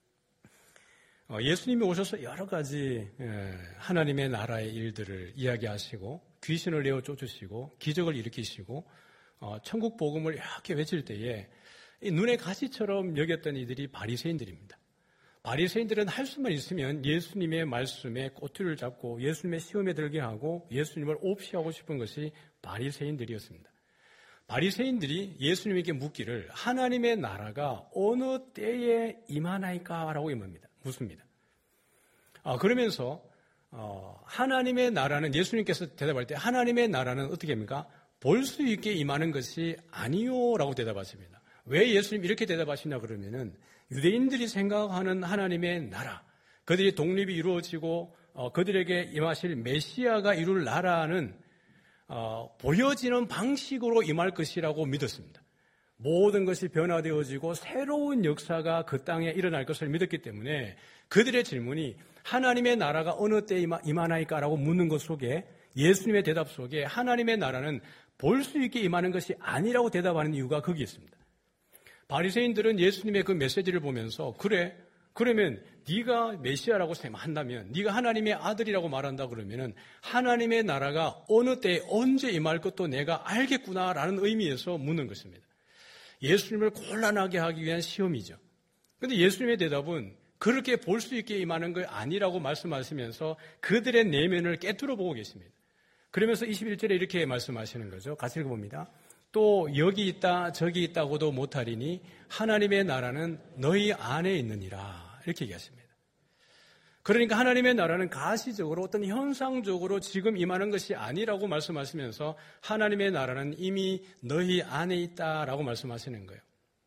예수님이 오셔서 여러 가지 하나님의 나라의 일들을 이야기하시고 귀신을 내어 쫓으시고 기적을 일으키시고 천국 복음을 이렇게 외칠 때에 눈의 가시처럼 여겼던 이들이 바리새인들입니다. 바리새인들은 할 수만 있으면 예수님의 말씀에 꼬투리를 잡고 예수님의 시험에 들게 하고 예수님을 옵시하고 싶은 것이 바리새인들이었습니다. 바리새인들이 예수님에게 묻기를 하나님의 나라가 어느 때에 임하나이까라고 묻습니다. 묻습니다. 아, 그러면서 어, 하나님의 나라는 예수님께서 대답할 때 하나님의 나라는 어떻게 합니까? 볼 수 있게 임하는 것이 아니요라고 대답하십니다. 왜 예수님 이렇게 대답하시냐 그러면은 유대인들이 생각하는 하나님의 나라, 그들이 독립이 이루어지고 어, 그들에게 임하실 메시아가 이룰 나라는 어, 보여지는 방식으로 임할 것이라고 믿었습니다. 모든 것이 변화되어지고 새로운 역사가 그 땅에 일어날 것을 믿었기 때문에 그들의 질문이 하나님의 나라가 어느 때에 임하나이까라고 묻는 것 속에 예수님의 대답 속에 하나님의 나라는 볼 수 있게 임하는 것이 아니라고 대답하는 이유가 거기 있습니다. 바리새인들은 예수님의 그 메시지를 보면서 그래 그러면 네가 메시아라고 한다면 네가 하나님의 아들이라고 말한다 그러면은 하나님의 나라가 어느 때에 언제 임할 것도 내가 알겠구나라는 의미에서 묻는 것입니다. 예수님을 곤란하게 하기 위한 시험이죠. 그런데 예수님의 대답은 그렇게 볼 수 있게 임하는 거 아니라고 말씀하시면서 그들의 내면을 깨뚫어 보고 계십니다. 그러면서 이십일 절에 이렇게 말씀하시는 거죠. 같이 읽어봅니다. 또 여기 있다 저기 있다고도 못하리니 하나님의 나라는 너희 안에 있느니라. 이렇게 얘기하십니다. 그러니까 하나님의 나라는 가시적으로 어떤 현상적으로 지금 임하는 것이 아니라고 말씀하시면서 하나님의 나라는 이미 너희 안에 있다라고 말씀하시는 거예요.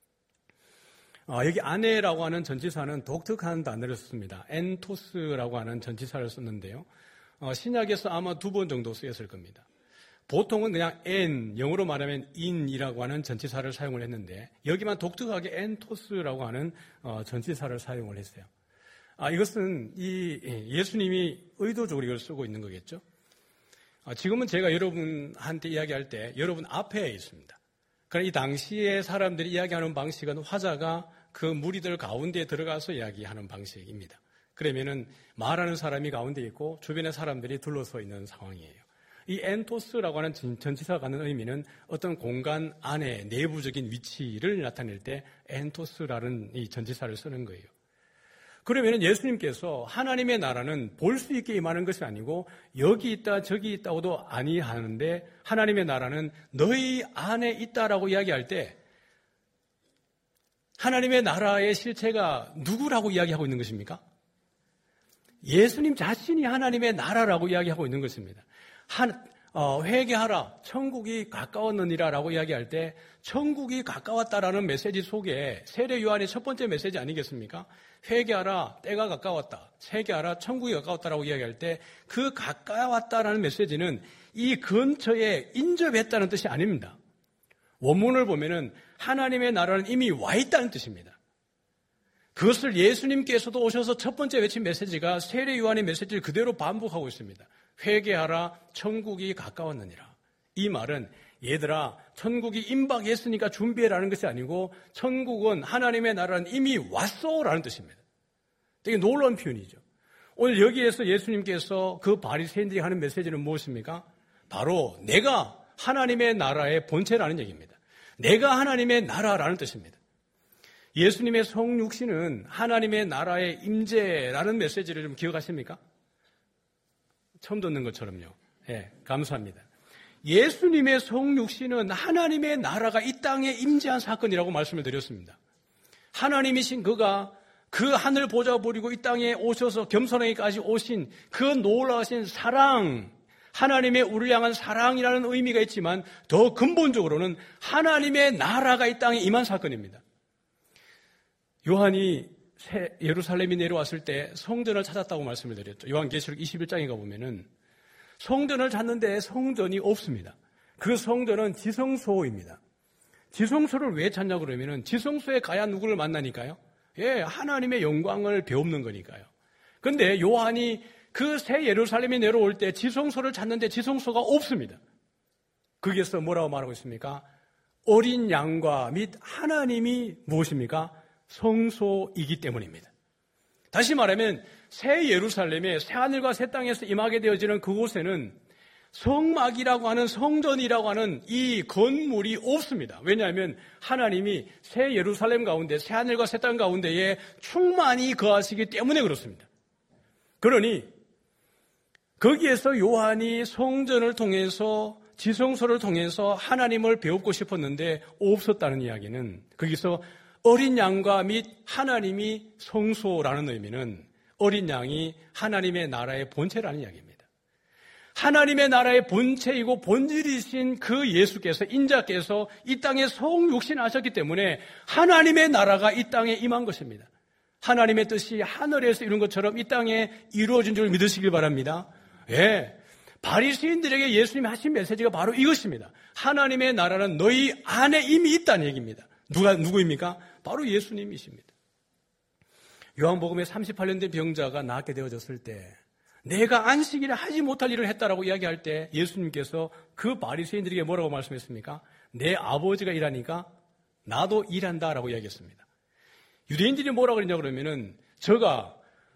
아, 여기 안에라고 하는 전치사는 독특한 단어를 썼습니다. 엔토스라고 하는 전치사를 썼는데요. 어, 신약에서 아마 두 번 정도 쓰였을 겁니다. 보통은 그냥 en, 영어로 말하면 in이라고 하는 전치사를 사용을 했는데 여기만 독특하게 엔토스라고 하는 어, 전치사를 사용을 했어요. 아, 이것은 이 예수님이 의도적으로 이걸 쓰고 있는 거겠죠. 아, 지금은 제가 여러분한테 이야기할 때 여러분 앞에 있습니다. 그러나 이 당시에 사람들이 이야기하는 방식은 화자가 그 무리들 가운데 들어가서 이야기하는 방식입니다. 그러면은 말하는 사람이 가운데 있고 주변의 사람들이 둘러서 있는 상황이에요. 이 엔토스라고 하는 전치사가 갖는 의미는 어떤 공간 안에 내부적인 위치를 나타낼 때 엔토스라는 이 전치사를 쓰는 거예요. 그러면 예수님께서 하나님의 나라는 볼 수 있게 임하는 것이 아니고 여기 있다 저기 있다고도 아니하는데 하나님의 나라는 너희 안에 있다라고 이야기할 때 하나님의 나라의 실체가 누구라고 이야기하고 있는 것입니까? 예수님 자신이 하나님의 나라라고 이야기하고 있는 것입니다. 한, 어, 회개하라, 천국이 가까웠느니라 라고 이야기할 때 천국이 가까웠다라는 메시지 속에 세례 요한의 첫 번째 메시지 아니겠습니까? 회개하라, 때가 가까웠다. 회개하라, 천국이 가까웠다라고 이야기할 때 그 가까웠다라는 메시지는 이 근처에 인접했다는 뜻이 아닙니다. 원문을 보면은 하나님의 나라는 이미 와 있다는 뜻입니다. 그것을 예수님께서도 오셔서 첫 번째 외친 메시지가 세례 요한의 메시지를 그대로 반복하고 있습니다. 회개하라, 천국이 가까웠느니라. 이 말은 얘들아, 천국이 임박했으니까 준비해라는 것이 아니고 천국은 하나님의 나라는 이미 왔어라는 뜻입니다. 되게 놀라운 표현이죠. 오늘 여기에서 예수님께서 그 바리새인들이 하는 메시지는 무엇입니까? 바로 내가 하나님의 나라의 본체라는 얘기입니다. 내가 하나님의 나라라는 뜻입니다. 예수님의 성육신은 하나님의 나라의 임재라는 메시지를 좀 기억하십니까? 처음 듣는 것처럼요. 예, 감사합니다. 예수님의 성육신은 하나님의 나라가 이 땅에 임재한 사건이라고 말씀을 드렸습니다. 하나님이신 그가 그 하늘 보좌 버리고 이 땅에 오셔서 겸손하게까지 오신 그 놀라우신 사랑, 하나님의 우리를 향한 사랑이라는 의미가 있지만 더 근본적으로는 하나님의 나라가 이 땅에 임한 사건입니다. 요한이 예루살렘이 내려왔을 때 성전을 찾았다고 말씀을 드렸죠. 요한계시록 이십일 장에 가보면은 성전을 찾는데 성전이 없습니다. 그 성전은 지성소입니다. 지성소를 왜 찾냐고 그러면은 지성소에 가야 누구를 만나니까요. 예, 하나님의 영광을 배우는 거니까요. 근데 요한이 그 새 예루살렘이 내려올 때 지성소를 찾는데 지성소가 없습니다. 거기에서 뭐라고 말하고 있습니까? 어린 양과 및 하나님이 무엇입니까? 성소이기 때문입니다. 다시 말하면 새 예루살렘에 새 하늘과 새 땅에서 임하게 되어지는 그곳에는 성막이라고 하는 성전이라고 하는 이 건물이 없습니다. 왜냐하면 하나님이 새 예루살렘 가운데 새 하늘과 새 땅 가운데에 충만히 거하시기 때문에 그렇습니다. 그러니 거기에서 요한이 성전을 통해서 지성소를 통해서 하나님을 배우고 싶었는데 없었다는 이야기는 거기서 어린 양과 및 하나님이 성소라는 의미는 어린 양이 하나님의 나라의 본체라는 이야기입니다. 하나님의 나라의 본체이고 본질이신 그 예수께서 인자께서 이 땅에 성육신하셨기 때문에 하나님의 나라가 이 땅에 임한 것입니다. 하나님의 뜻이 하늘에서 이룬 것처럼 이 땅에 이루어진 줄 믿으시길 바랍니다. 예, 바리새인들에게 예수님이 하신 메시지가 바로 이것입니다. 하나님의 나라는 너희 안에 이미 있다는 얘기입니다. 누가 누구입니까? 바로 예수님이십니다. 요한복음에 삼십팔 년 된 병자가 낫게 되어졌을 때 내가 안식일에 하지 못할 일을 했다라고 이야기할 때 예수님께서 그 바리새인들에게 뭐라고 말씀했습니까? 내 아버지가 일하니까 나도 일한다라고 이야기했습니다. 유대인들이 뭐라고 그러냐 그러면은 저가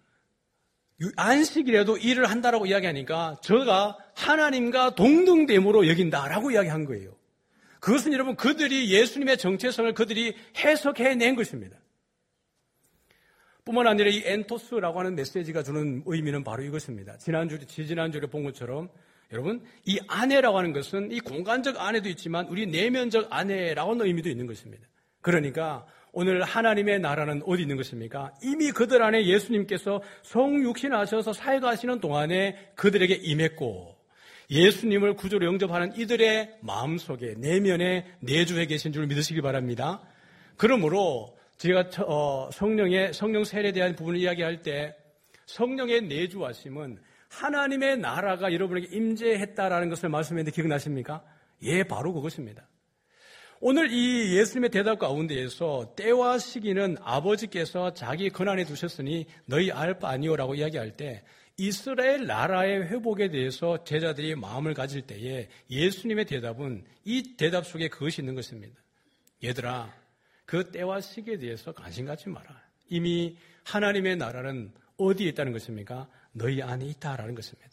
안식일에도 일을 한다라고 이야기하니까 저가 하나님과 동등됨으로 여긴다라고 이야기한 거예요. 그것은 여러분 그들이 예수님의 정체성을 그들이 해석해낸 것입니다. 뿐만 아니라 이 엔토스라고 하는 메시지가 주는 의미는 바로 이것입니다. 지난주에, 지지난주에 본 것처럼 여러분 이 안에라고 하는 것은 이 공간적 안에도 있지만 우리 내면적 안에라고 하는 의미도 있는 것입니다. 그러니까 오늘 하나님의 나라는 어디 있는 것입니까? 이미 그들 안에 예수님께서 성육신하셔서 살아가시는 동안에 그들에게 임했고 예수님을 구주로 영접하는 이들의 마음속에 내면에 내주해 계신 줄 믿으시기 바랍니다. 그러므로 제가 성령의 성령 세례에 대한 부분을 이야기할 때 성령의 내주하심은 하나님의 나라가 여러분에게 임재했다라는 것을 말씀했는데 기억나십니까? 예, 바로 그것입니다. 오늘 이 예수님의 대답 가운데에서 때와 시기는 아버지께서 자기 권한에 두셨으니 너희 알 바 아니오라고 이야기할 때 이스라엘 나라의 회복에 대해서 제자들이 마음을 가질 때에 예수님의 대답은 이 대답 속에 그것이 있는 것입니다. 얘들아, 그 때와 시기에 대해서 관심 갖지 마라. 이미 하나님의 나라는 어디에 있다는 것입니까? 너희 안에 있다라는 것입니다.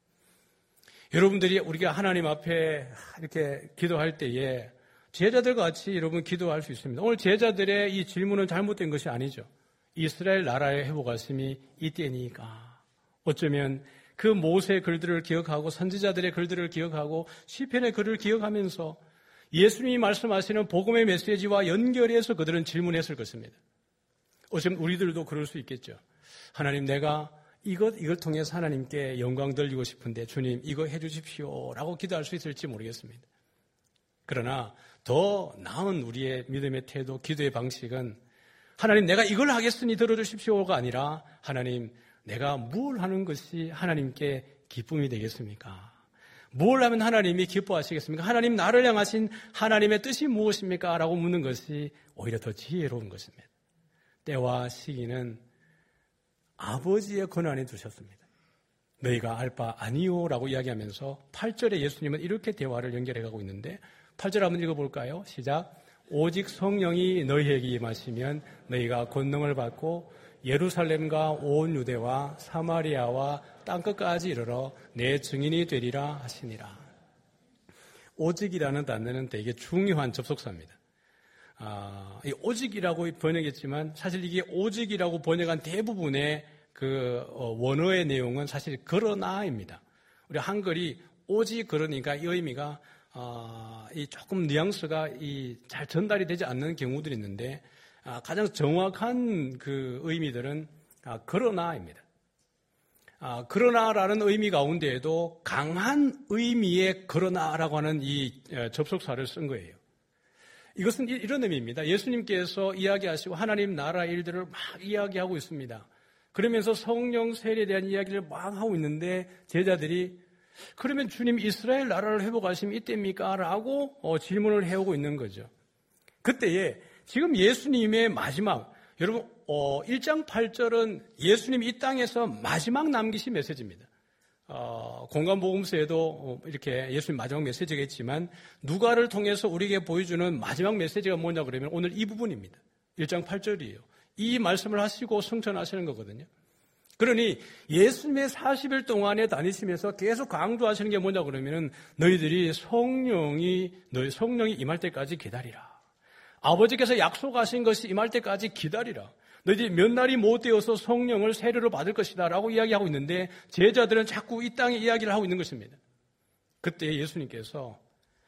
여러분들이 우리가 하나님 앞에 이렇게 기도할 때에 제자들과 같이 여러분 기도할 수 있습니다. 오늘 제자들의 이 질문은 잘못된 것이 아니죠. 이스라엘 나라의 회복하심이 이때니까. 어쩌면 그 모세의 글들을 기억하고 선지자들의 글들을 기억하고 시편의 글을 기억하면서 예수님이 말씀하시는 복음의 메시지와 연결해서 그들은 질문했을 것입니다. 어쩌면 우리들도 그럴 수 있겠죠. 하나님, 내가 이것, 이걸 통해서 하나님께 영광 돌리고 싶은데 주님 이거 해 주십시오 라고 기도할 수 있을지 모르겠습니다. 그러나 더 나은 우리의 믿음의 태도, 기도의 방식은 하나님 내가 이걸 하겠으니 들어주십시오가 아니라 하나님 내가 뭘 하는 것이 하나님께 기쁨이 되겠습니까? 뭘 하면 하나님이 기뻐하시겠습니까? 하나님 나를 향하신 하나님의 뜻이 무엇입니까? 라고 묻는 것이 오히려 더 지혜로운 것입니다. 때와 시기는 아버지의 권한에 두셨습니다. 너희가 알 바 아니오 라고 이야기하면서 팔 절에 예수님은 이렇게 대화를 연결해가고 있는데 팔 절 한번 읽어볼까요? 시작. 오직 성령이 너희에게 임하시면 너희가 권능을 받고 예루살렘과 온 유대와 사마리아와 땅끝까지 이르러 내 증인이 되리라 하시니라. 오직이라는 단어는 되게 중요한 접속사입니다. 아, 이 오직이라고 번역했지만 사실 이게 오직이라고 번역한 대부분의 그 원어의 내용은 사실 그러나입니다. 우리 한글이 오직 그러니까 이 의미가 어, 이 조금 뉘앙스가 이 잘 전달이 되지 않는 경우들이 있는데 아, 가장 정확한 그 의미들은 아, 그러나입니다. 아, 그러나라는 의미 가운데에도 강한 의미의 그러나라고 하는 이 접속사를 쓴 거예요. 이것은 이런 의미입니다. 예수님께서 이야기하시고 하나님 나라 일들을 막 이야기하고 있습니다. 그러면서 성령 세례에 대한 이야기를 막 하고 있는데 제자들이 그러면 주님 이스라엘 나라를 회복하시면 이때입니까? 라고 어, 질문을 해오고 있는 거죠. 그때에 지금 예수님의 마지막, 여러분 어, 일 장 팔 절은 예수님이 이 땅에서 마지막 남기신 메시지입니다. 어, 공간복음서에도 어, 이렇게 예수님 마지막 메시지가 있지만 누가를 통해서 우리에게 보여주는 마지막 메시지가 뭐냐 그러면 오늘 이 부분입니다. 일 장 팔 절이에요. 이 말씀을 하시고 성천하시는 거거든요. 그러니 예수님의 사십 일 동안에 다니시면서 계속 강조하시는 게 뭐냐 그러면은 너희들이 성령이 너희 성령이 임할 때까지 기다리라. 아버지께서 약속하신 것이 임할 때까지 기다리라. 너희들이 몇 날이 못 되어서 성령을 세례로 받을 것이다 라고 이야기하고 있는데 제자들은 자꾸 이 땅의 이야기를 하고 있는 것입니다. 그때 예수님께서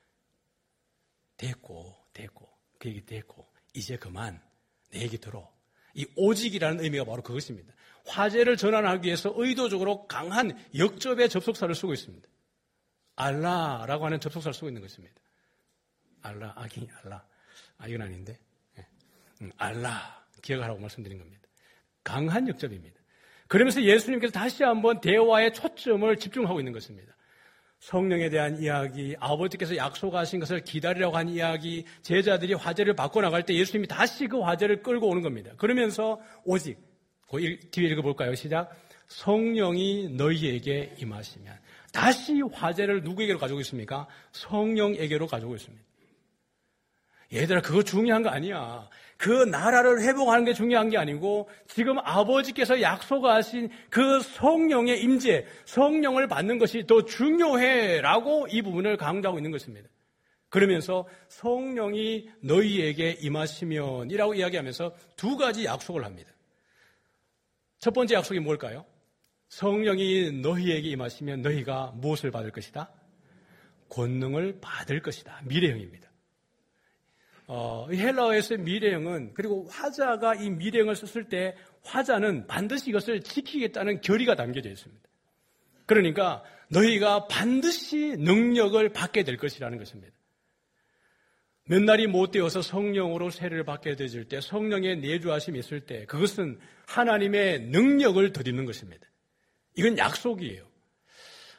됐고 됐고 그 얘기 됐고 이제 그만 내 얘기 들어. 이 오직이라는 의미가 바로 그것입니다. 화제를 전환하기 위해서 의도적으로 강한 역접의 접속사를 쓰고 있습니다. 알라라고 하는 접속사를 쓰고 있는 것입니다. 알라, 아기, 알라. 아, 이건 아닌데. 네. 음, 알라. 기억하라고 말씀드린 겁니다. 강한 역접입니다. 그러면서 예수님께서 다시 한번 대화의 초점을 집중하고 있는 것입니다. 성령에 대한 이야기, 아버지께서 약속하신 것을 기다리라고 한 이야기, 제자들이 화제를 바꿔나갈 때 예수님이 다시 그 화제를 끌고 오는 겁니다. 그러면서 오직, 그 뒤에 읽어볼까요? 시작. 성령이 너희에게 임하시면. 다시 화제를 누구에게로 가지고 있습니까? 성령에게로 가지고 있습니다. 얘들아, 그거 중요한 거 아니야. 그 나라를 회복하는 게 중요한 게 아니고 지금 아버지께서 약속하신 그 성령의 임재, 성령을 받는 것이 더 중요해라고 이 부분을 강조하고 있는 것입니다. 그러면서 성령이 너희에게 임하시면이라고 이야기하면서 두 가지 약속을 합니다. 첫 번째 약속이 뭘까요? 성령이 너희에게 임하시면 너희가 무엇을 받을 것이다? 권능을 받을 것이다. 미래형입니다. 어, 헬라어에서의 미래형은, 그리고 화자가 이 미래형을 썼을 때 화자는 반드시 이것을 지키겠다는 결의가 담겨져 있습니다. 그러니까 너희가 반드시 능력을 받게 될 것이라는 것입니다. 몇 날이 못 되어서 성령으로 세례를 받게 되질 때, 성령의 내주하심이 있을 때 그것은 하나님의 능력을 덧입는 것입니다. 이건 약속이에요.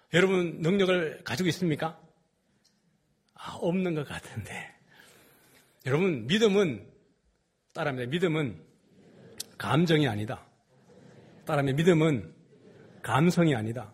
여러분 능력을 가지고 있습니까? 아, 없는 것 같은데. 여러분 믿음은 따라합니다. 믿음은 감정이 아니다. 따라합니다. 믿음은 감성이 아니다.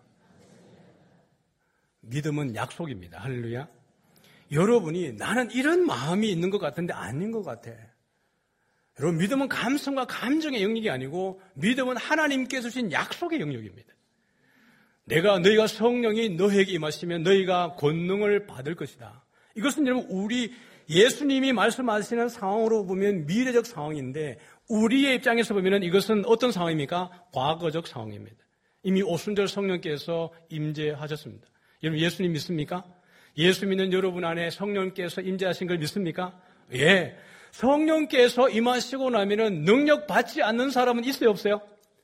믿음은 약속입니다. 할렐루야. 여러분이 나는 이런 마음이 있는 것 같은데 아닌 것 같아. 여러분 믿음은 감성과 감정의 영역이 아니고 믿음은 하나님께서 주신 약속의 영역입니다. 내가 너희가 성령이 너희에게 임하시면 너희가 권능을 받을 것이다. 이것은 여러분 우리 예수님이 말씀하시는 상황으로 보면 미래적 상황인데 우리의 입장에서 보면 이것은 어떤 상황입니까? 과거적 상황입니다. 이미 오순절 성령께서 임재하셨습니다. 여러분 예수님 믿습니까? 예수 믿는 여러분 안에 성령께서 임재하신 걸 믿습니까? 예. 성령께서 임하시고 나면은 능력 받지 않는 사람은 있어요, 없어요?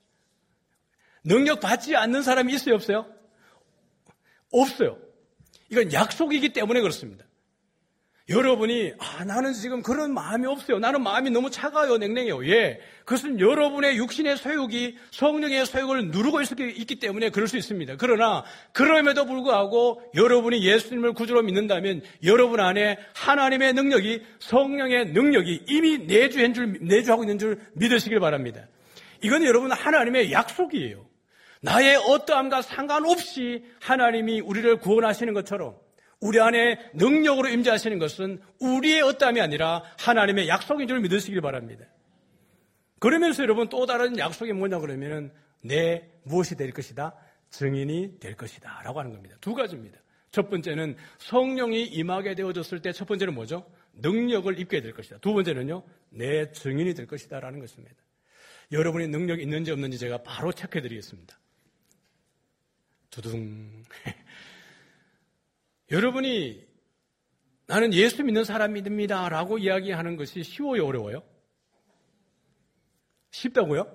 능력 받지 않는 사람이 있어요, 없어요? 없어요. 이건 약속이기 때문에 그렇습니다. 여러분이 아 나는 지금 그런 마음이 없어요. 나는 마음이 너무 차가워요, 냉랭해요. 예, 그것은 여러분의 육신의 소욕이 성령의 소욕을 누르고 있기 때문에 그럴 수 있습니다. 그러나 그럼에도 불구하고 여러분이 예수님을 구주로 믿는다면 여러분 안에 하나님의 능력이 성령의 능력이 이미 내주한 줄 내주하고 있는 줄 믿으시길 바랍니다. 이건 여러분 하나님의 약속이에요. 나의 어떠함과 상관없이 하나님이 우리를 구원하시는 것처럼 우리 안에 능력으로 임재하시는 것은 우리의 어떠함이 아니라 하나님의 약속인 줄 믿으시길 바랍니다. 그러면서 여러분 또 다른 약속이 뭐냐 그러면은 내 무엇이 될 것이다? 증인이 될 것이다 라고 하는 겁니다. 두 가지입니다. 첫 번째는 성령이 임하게 되어졌을 때 첫 번째는 뭐죠? 능력을 입게 될 것이다. 두 번째는요, 내 증인이 될 것이다 라는 것입니다. 여러분이 능력이 있는지 없는지 제가 바로 체크해 드리겠습니다. 두둥. 여러분이 나는 예수 믿는 사람입니다 라고 이야기하는 것이 쉬워요, 어려워요? 쉽다고요?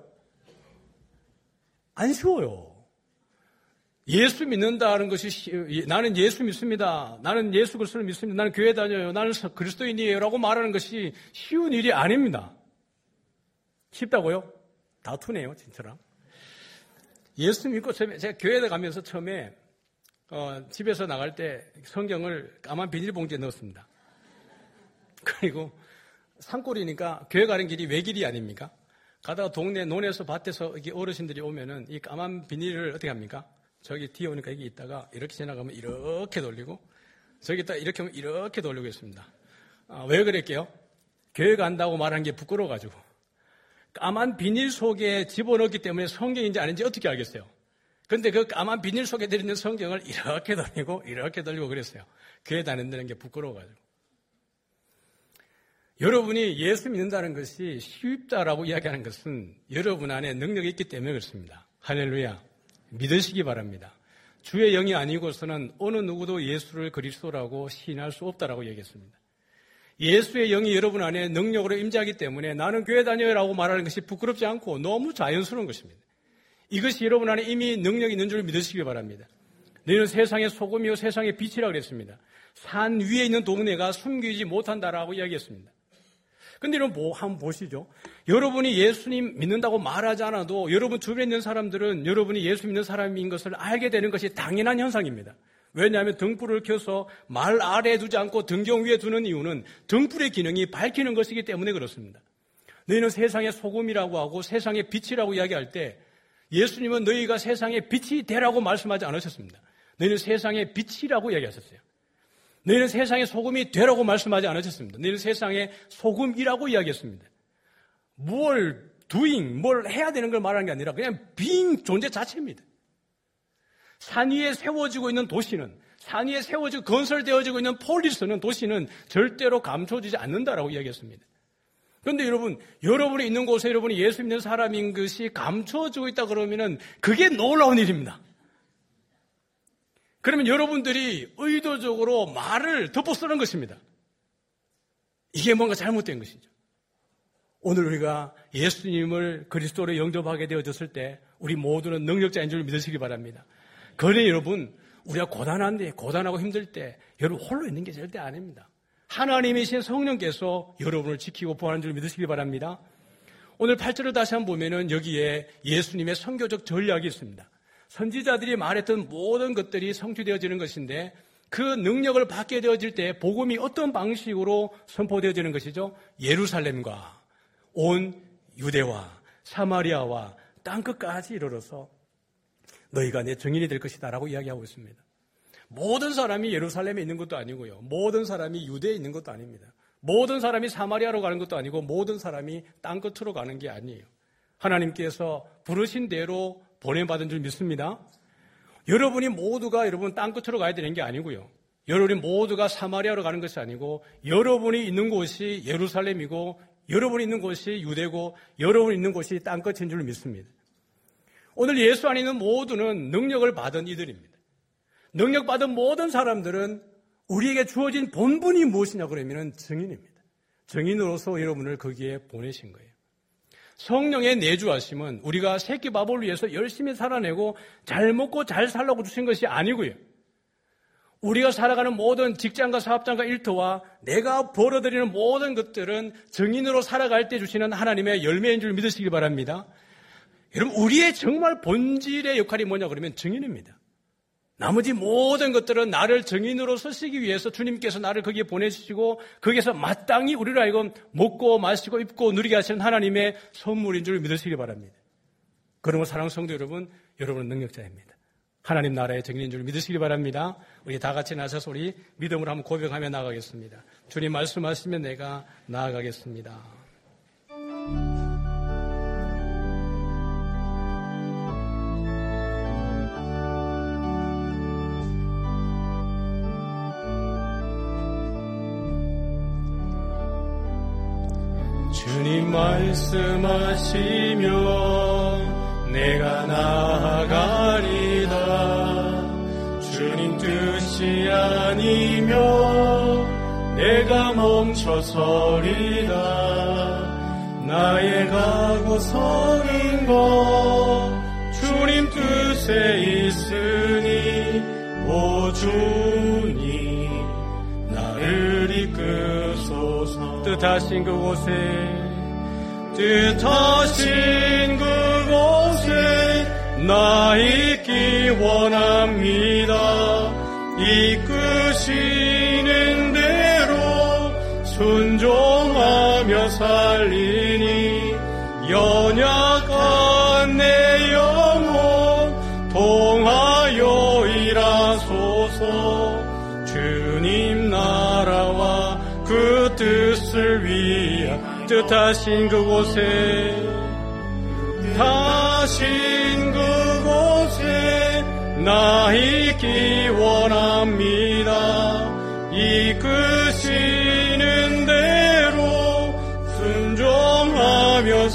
안 쉬워요. 예수 믿는다는 것이 쉬, 나는 예수 믿습니다. 나는 예수 그리스도를 믿습니다. 나는 교회 다녀요. 나는 그리스도인이에요 라고 말하는 것이 쉬운 일이 아닙니다. 쉽다고요? 다투네요, 진짜랑. 예수 믿고 처음에, 제가 교회에 가면서 처음에 어, 집에서 나갈 때 성경을 까만 비닐봉지에 넣었습니다. 그리고 산골이니까 교회 가는 길이 외길이 아닙니까? 가다가 동네 논에서 밭에서 이렇게 어르신들이 오면은 이 까만 비닐을 어떻게 합니까? 저기 뒤에 오니까 여기 있다가 이렇게 지나가면 이렇게 돌리고 저기 있다가 이렇게 하면 이렇게 돌리고 있습니다. 아, 왜 그랬게요? 교회 간다고 말하는 게 부끄러워가지고. 까만 비닐 속에 집어넣기 때문에 성경인지 아닌지 어떻게 알겠어요? 그런데 그 까만 비닐 속에 들어있는 성경을 이렇게 돌리고 이렇게 돌리고 그랬어요. 교회 다닌다는 게 부끄러워가지고. 여러분이 예수 믿는다는 것이 쉽다라고 이야기하는 것은 여러분 안에 능력이 있기 때문에 그렇습니다. 할렐루야. 믿으시기 바랍니다. 주의 영이 아니고서는 어느 누구도 예수를 그리스도라고 시인할 수 없다라고 얘기했습니다. 예수의 영이 여러분 안에 능력으로 임재하기 때문에 나는 교회 다녀요라고 말하는 것이 부끄럽지 않고 너무 자연스러운 것입니다. 이것이 여러분 안에 이미 능력이 있는 줄 믿으시기 바랍니다. 너희는 세상의 소금이요 세상의 빛이라고 그랬습니다. 산 위에 있는 동네가 숨기지 못한다라고 이야기했습니다. 근데 여러분 뭐 한번 보시죠. 여러분이 예수님 믿는다고 말하지 않아도 여러분 주변에 있는 사람들은 여러분이 예수 믿는 사람인 것을 알게 되는 것이 당연한 현상입니다. 왜냐하면 등불을 켜서 말 아래에 두지 않고 등경 위에 두는 이유는 등불의 기능이 밝히는 것이기 때문에 그렇습니다. 너희는 세상의 소금이라고 하고 세상의 빛이라고 이야기할 때 예수님은 너희가 세상의 빛이 되라고 말씀하지 않으셨습니다. 너희는 세상의 빛이라고 이야기하셨어요. 너희는 세상의 소금이 되라고 말씀하지 않으셨습니다. 너희는 세상의 소금이라고 이야기했습니다. 뭘 doing, 뭘 해야 되는 걸 말하는 게 아니라 그냥 being 존재 자체입니다. 산 위에 세워지고 있는 도시는, 산 위에 세워지고 건설되어지고 있는 폴리스는, 도시는 절대로 감춰지지 않는다라고 이야기했습니다. 그런데 여러분, 여러분이 있는 곳에 여러분이 예수 믿는 사람인 것이 감춰지고 있다 그러면은 그게 놀라운 일입니다. 그러면 여러분들이 의도적으로 말을 덮어 쓰는 것입니다. 이게 뭔가 잘못된 것이죠. 오늘 우리가 예수님을 그리스도로 영접하게 되어졌을 때 우리 모두는 능력자인 줄 믿으시기 바랍니다. 그러니 여러분, 우리가 고단한데, 고단하고 힘들 때 여러분 홀로 있는 게 절대 아닙니다. 하나님이신 성령께서 여러분을 지키고 보호하는 줄 믿으시기 바랍니다. 오늘 팔 절을 다시 한번 보면은 여기에 예수님의 선교적 전략이 있습니다. 선지자들이 말했던 모든 것들이 성취되어지는 것인데 그 능력을 받게 되어질 때 복음이 어떤 방식으로 선포되어지는 것이죠? 예루살렘과 온 유대와 사마리아와 땅끝까지 이르러서 너희가 내 증인이 될 것이다 라고 이야기하고 있습니다. 모든 사람이 예루살렘에 있는 것도 아니고요. 모든 사람이 유대에 있는 것도 아닙니다. 모든 사람이 사마리아로 가는 것도 아니고 모든 사람이 땅끝으로 가는 게 아니에요. 하나님께서 부르신 대로 보내받은 줄 믿습니다. 여러분이 모두가 여러분 땅끝으로 가야 되는 게 아니고요. 여러분이 모두가 사마리아로 가는 것이 아니고 여러분이 있는 곳이 예루살렘이고 여러분이 있는 곳이 유대고 여러분이 있는 곳이 땅끝인 줄 믿습니다. 오늘 예수 안에 있는 모두는 능력을 받은 이들입니다. 능력 받은 모든 사람들은 우리에게 주어진 본분이 무엇이냐 그러면 증인입니다. 증인으로서 여러분을 거기에 보내신 거예요. 성령의 내주하심은 우리가 새끼 밥을 위해서 열심히 살아내고 잘 먹고 잘 살라고 주신 것이 아니고요. 우리가 살아가는 모든 직장과 사업장과 일터와 내가 벌어들이는 모든 것들은 증인으로 살아갈 때 주시는 하나님의 열매인 줄 믿으시기 바랍니다. 여러분, 우리의 정말 본질의 역할이 뭐냐 그러면 증인입니다. 나머지 모든 것들은 나를 증인으로 서시기 위해서 주님께서 나를 거기에 보내주시고 거기에서 마땅히 우리를 알고 먹고 마시고 입고 누리게 하시는 하나님의 선물인 줄 믿으시기 바랍니다. 그러므로 사랑하는 성도 여러분, 여러분은 능력자입니다. 하나님 나라의 증인인 줄 믿으시기 바랍니다. 우리 다 같이 나서서 우리 믿음으로 한번 고백하며 나아가겠습니다. 주님 말씀하시면 내가 나아가겠습니다. 주님 말씀하시며 내가 나아가리다. 주님 뜻이 아니며 내가 멈춰서리다. 나의 가고 서는 것 주님 뜻에 있으니 오 주님 나를 이끄소서. 뜻하신 그곳에 뜻하신 그곳에 나 있기 원합니다. 이끄시는 대로 순종하며 살리니 연약한 내 영혼 통하여 일하소서. 주님 나라와 그 뜻을 위하여 뜻하신 그곳에 뜻하신 그곳에 나 있기 원합니다. 이끄시는 대로 순종하며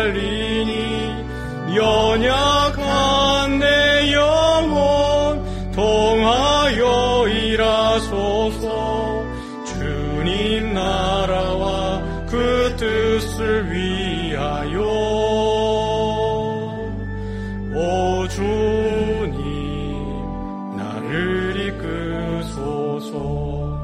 살리니 연약한 내 영혼 통하여 일하소서. 주님 나라와 그 뜻을 위하여 오 주님 나를 이끄소서.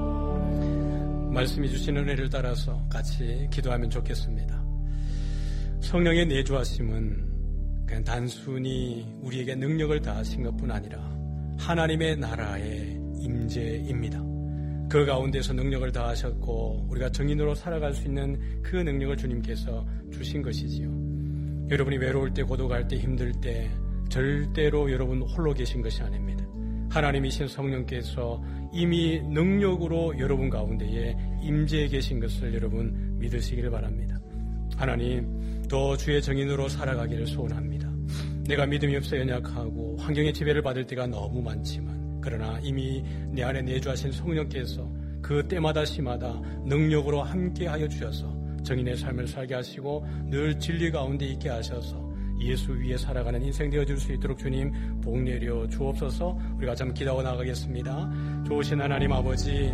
말씀해 주신 은혜를 따라서 같이 기도하면 좋겠습니다. 성령의 내주하심은 그냥 단순히 우리에게 능력을 다하신 것뿐 아니라 하나님의 나라의 임재입니다. 그 가운데서 능력을 다하셨고 우리가 증인으로 살아갈 수 있는 그 능력을 주님께서 주신 것이지요. 여러분이 외로울 때, 고독할 때, 힘들 때 절대로 여러분 홀로 계신 것이 아닙니다. 하나님이신 성령께서 이미 능력으로 여러분 가운데에 임재해 계신 것을 여러분 믿으시기를 바랍니다. 하나님, 더 주의 증인으로 살아가기를 소원합니다. 내가 믿음이 없어 연약하고 환경의 지배를 받을 때가 너무 많지만 그러나 이미 내 안에 내주하신 성령께서 그 때마다 시마다 능력으로 함께하여 주셔서 증인의 삶을 살게 하시고 늘 진리 가운데 있게 하셔서 예수 위에 살아가는 인생 되어줄 수 있도록 주님 복 내려 주옵소서. 우리가 참 기도하고 나가겠습니다. 좋으신 하나님 아버지,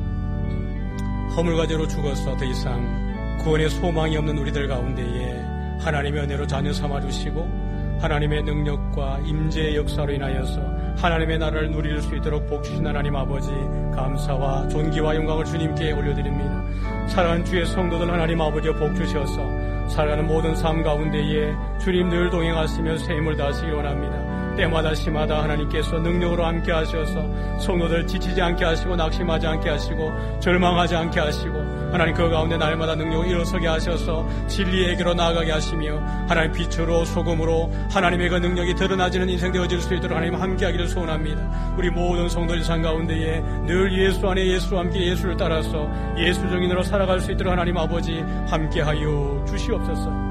허물과제로 죽어서 더 이상 구원의 소망이 없는 우리들 가운데에 하나님의 은혜로 자녀 삼아주시고 하나님의 능력과 임재의 역사로 인하여서 하나님의 나라를 누릴 수 있도록 복 주신 하나님 아버지, 감사와 존귀와 영광을 주님께 올려드립니다. 사랑하는 주의 성도들 하나님 아버지 복 주셔서 살아가는 모든 삶 가운데에 주님 늘 동행하시며 새 힘을 다하시기 원합니다. 때마다 시마다 하나님께서 능력으로 함께 하셔서 성도들 지치지 않게 하시고 낙심하지 않게 하시고 절망하지 않게 하시고 하나님 그 가운데 날마다 능력을 일어서게 하셔서 진리에게로 나아가게 하시며 하나님 빛으로 소금으로 하나님의 그 능력이 드러나지는 인생 되어질 수 있도록 하나님 함께하기를 소원합니다. 우리 모든 성도들 상 가운데에 늘 예수 안에 예수와 함께 예수를 따라서 예수 정인으로 살아갈 수 있도록 하나님 아버지 함께하여 주시옵소서.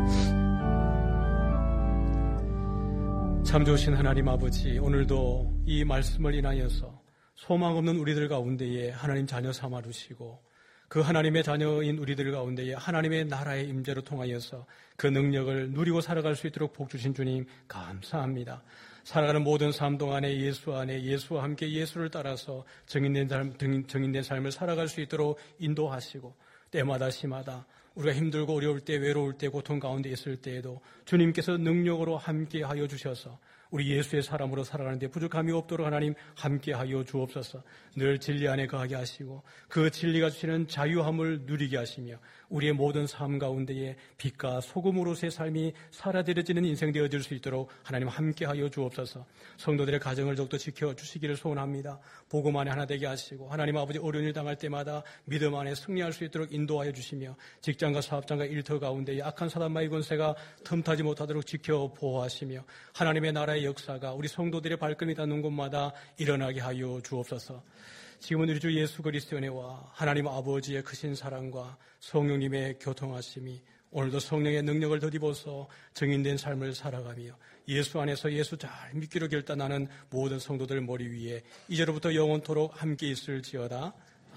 참 좋으신 하나님 아버지, 오늘도 이 말씀을 인하여서 소망 없는 우리들 가운데에 하나님 자녀 삼아 주시고 그 하나님의 자녀인 우리들 가운데에 하나님의 나라의 임재로 통하여서 그 능력을 누리고 살아갈 수 있도록 복 주신 주님 감사합니다. 살아가는 모든 삶 동안에 예수 안에 예수와 함께 예수를 따라서 정인된 삶, 정인된 삶을 살아갈 수 있도록 인도하시고 때마다 시마다 우리가 힘들고 어려울 때, 외로울 때, 고통 가운데 있을 때에도 주님께서 능력으로 함께하여 주셔서 우리 예수의 사람으로 살아가는데 부족함이 없도록 하나님 함께하여 주옵소서. 늘 진리 안에 거하게 하시고 그 진리가 주시는 자유함을 누리게 하시며 우리의 모든 삶 가운데에 빛과 소금으로서의 삶이 살아들여지는 인생 되어질 수 있도록 하나님 함께하여 주옵소서. 성도들의 가정을 더욱더 지켜주시기를 소원합니다. 복음 안에 하나 되게 하시고 하나님 아버지 어려운 일 당할 때마다 믿음 안에 승리할 수 있도록 인도하여 주시며 직장과 사업장과 일터 가운데에 악한 사단마의 권세가 틈타지 못하도록 지켜 보호하시며 하나님의 나라의 역사가 우리 성도들의 발걸음이 닿는 곳마다 일어나게 하여 주옵소서. 지금은 우리 주 예수 그리스도의 은혜와 하나님 아버지의 크신 사랑과 성령님의 교통하심이 오늘도 성령의 능력을 덧입어서 정인된 삶을 살아가며 예수 안에서 예수 잘 믿기로 결단하는 모든 성도들 머리 위에 이제로부터 영원토록 함께 있을지어다.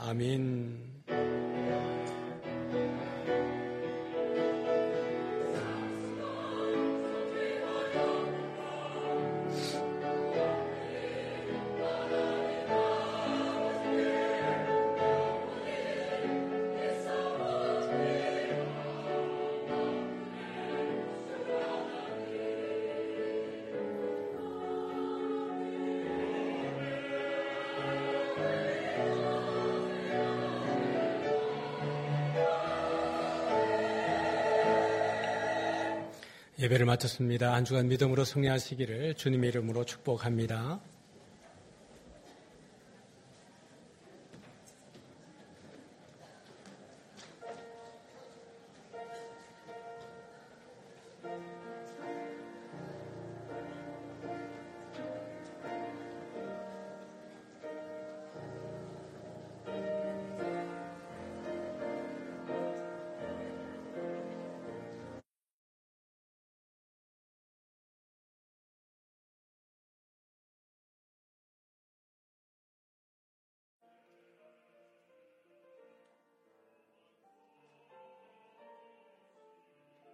아멘. 예배를 마쳤습니다. 한 주간 믿음으로 승리하시기를 주님의 이름으로 축복합니다.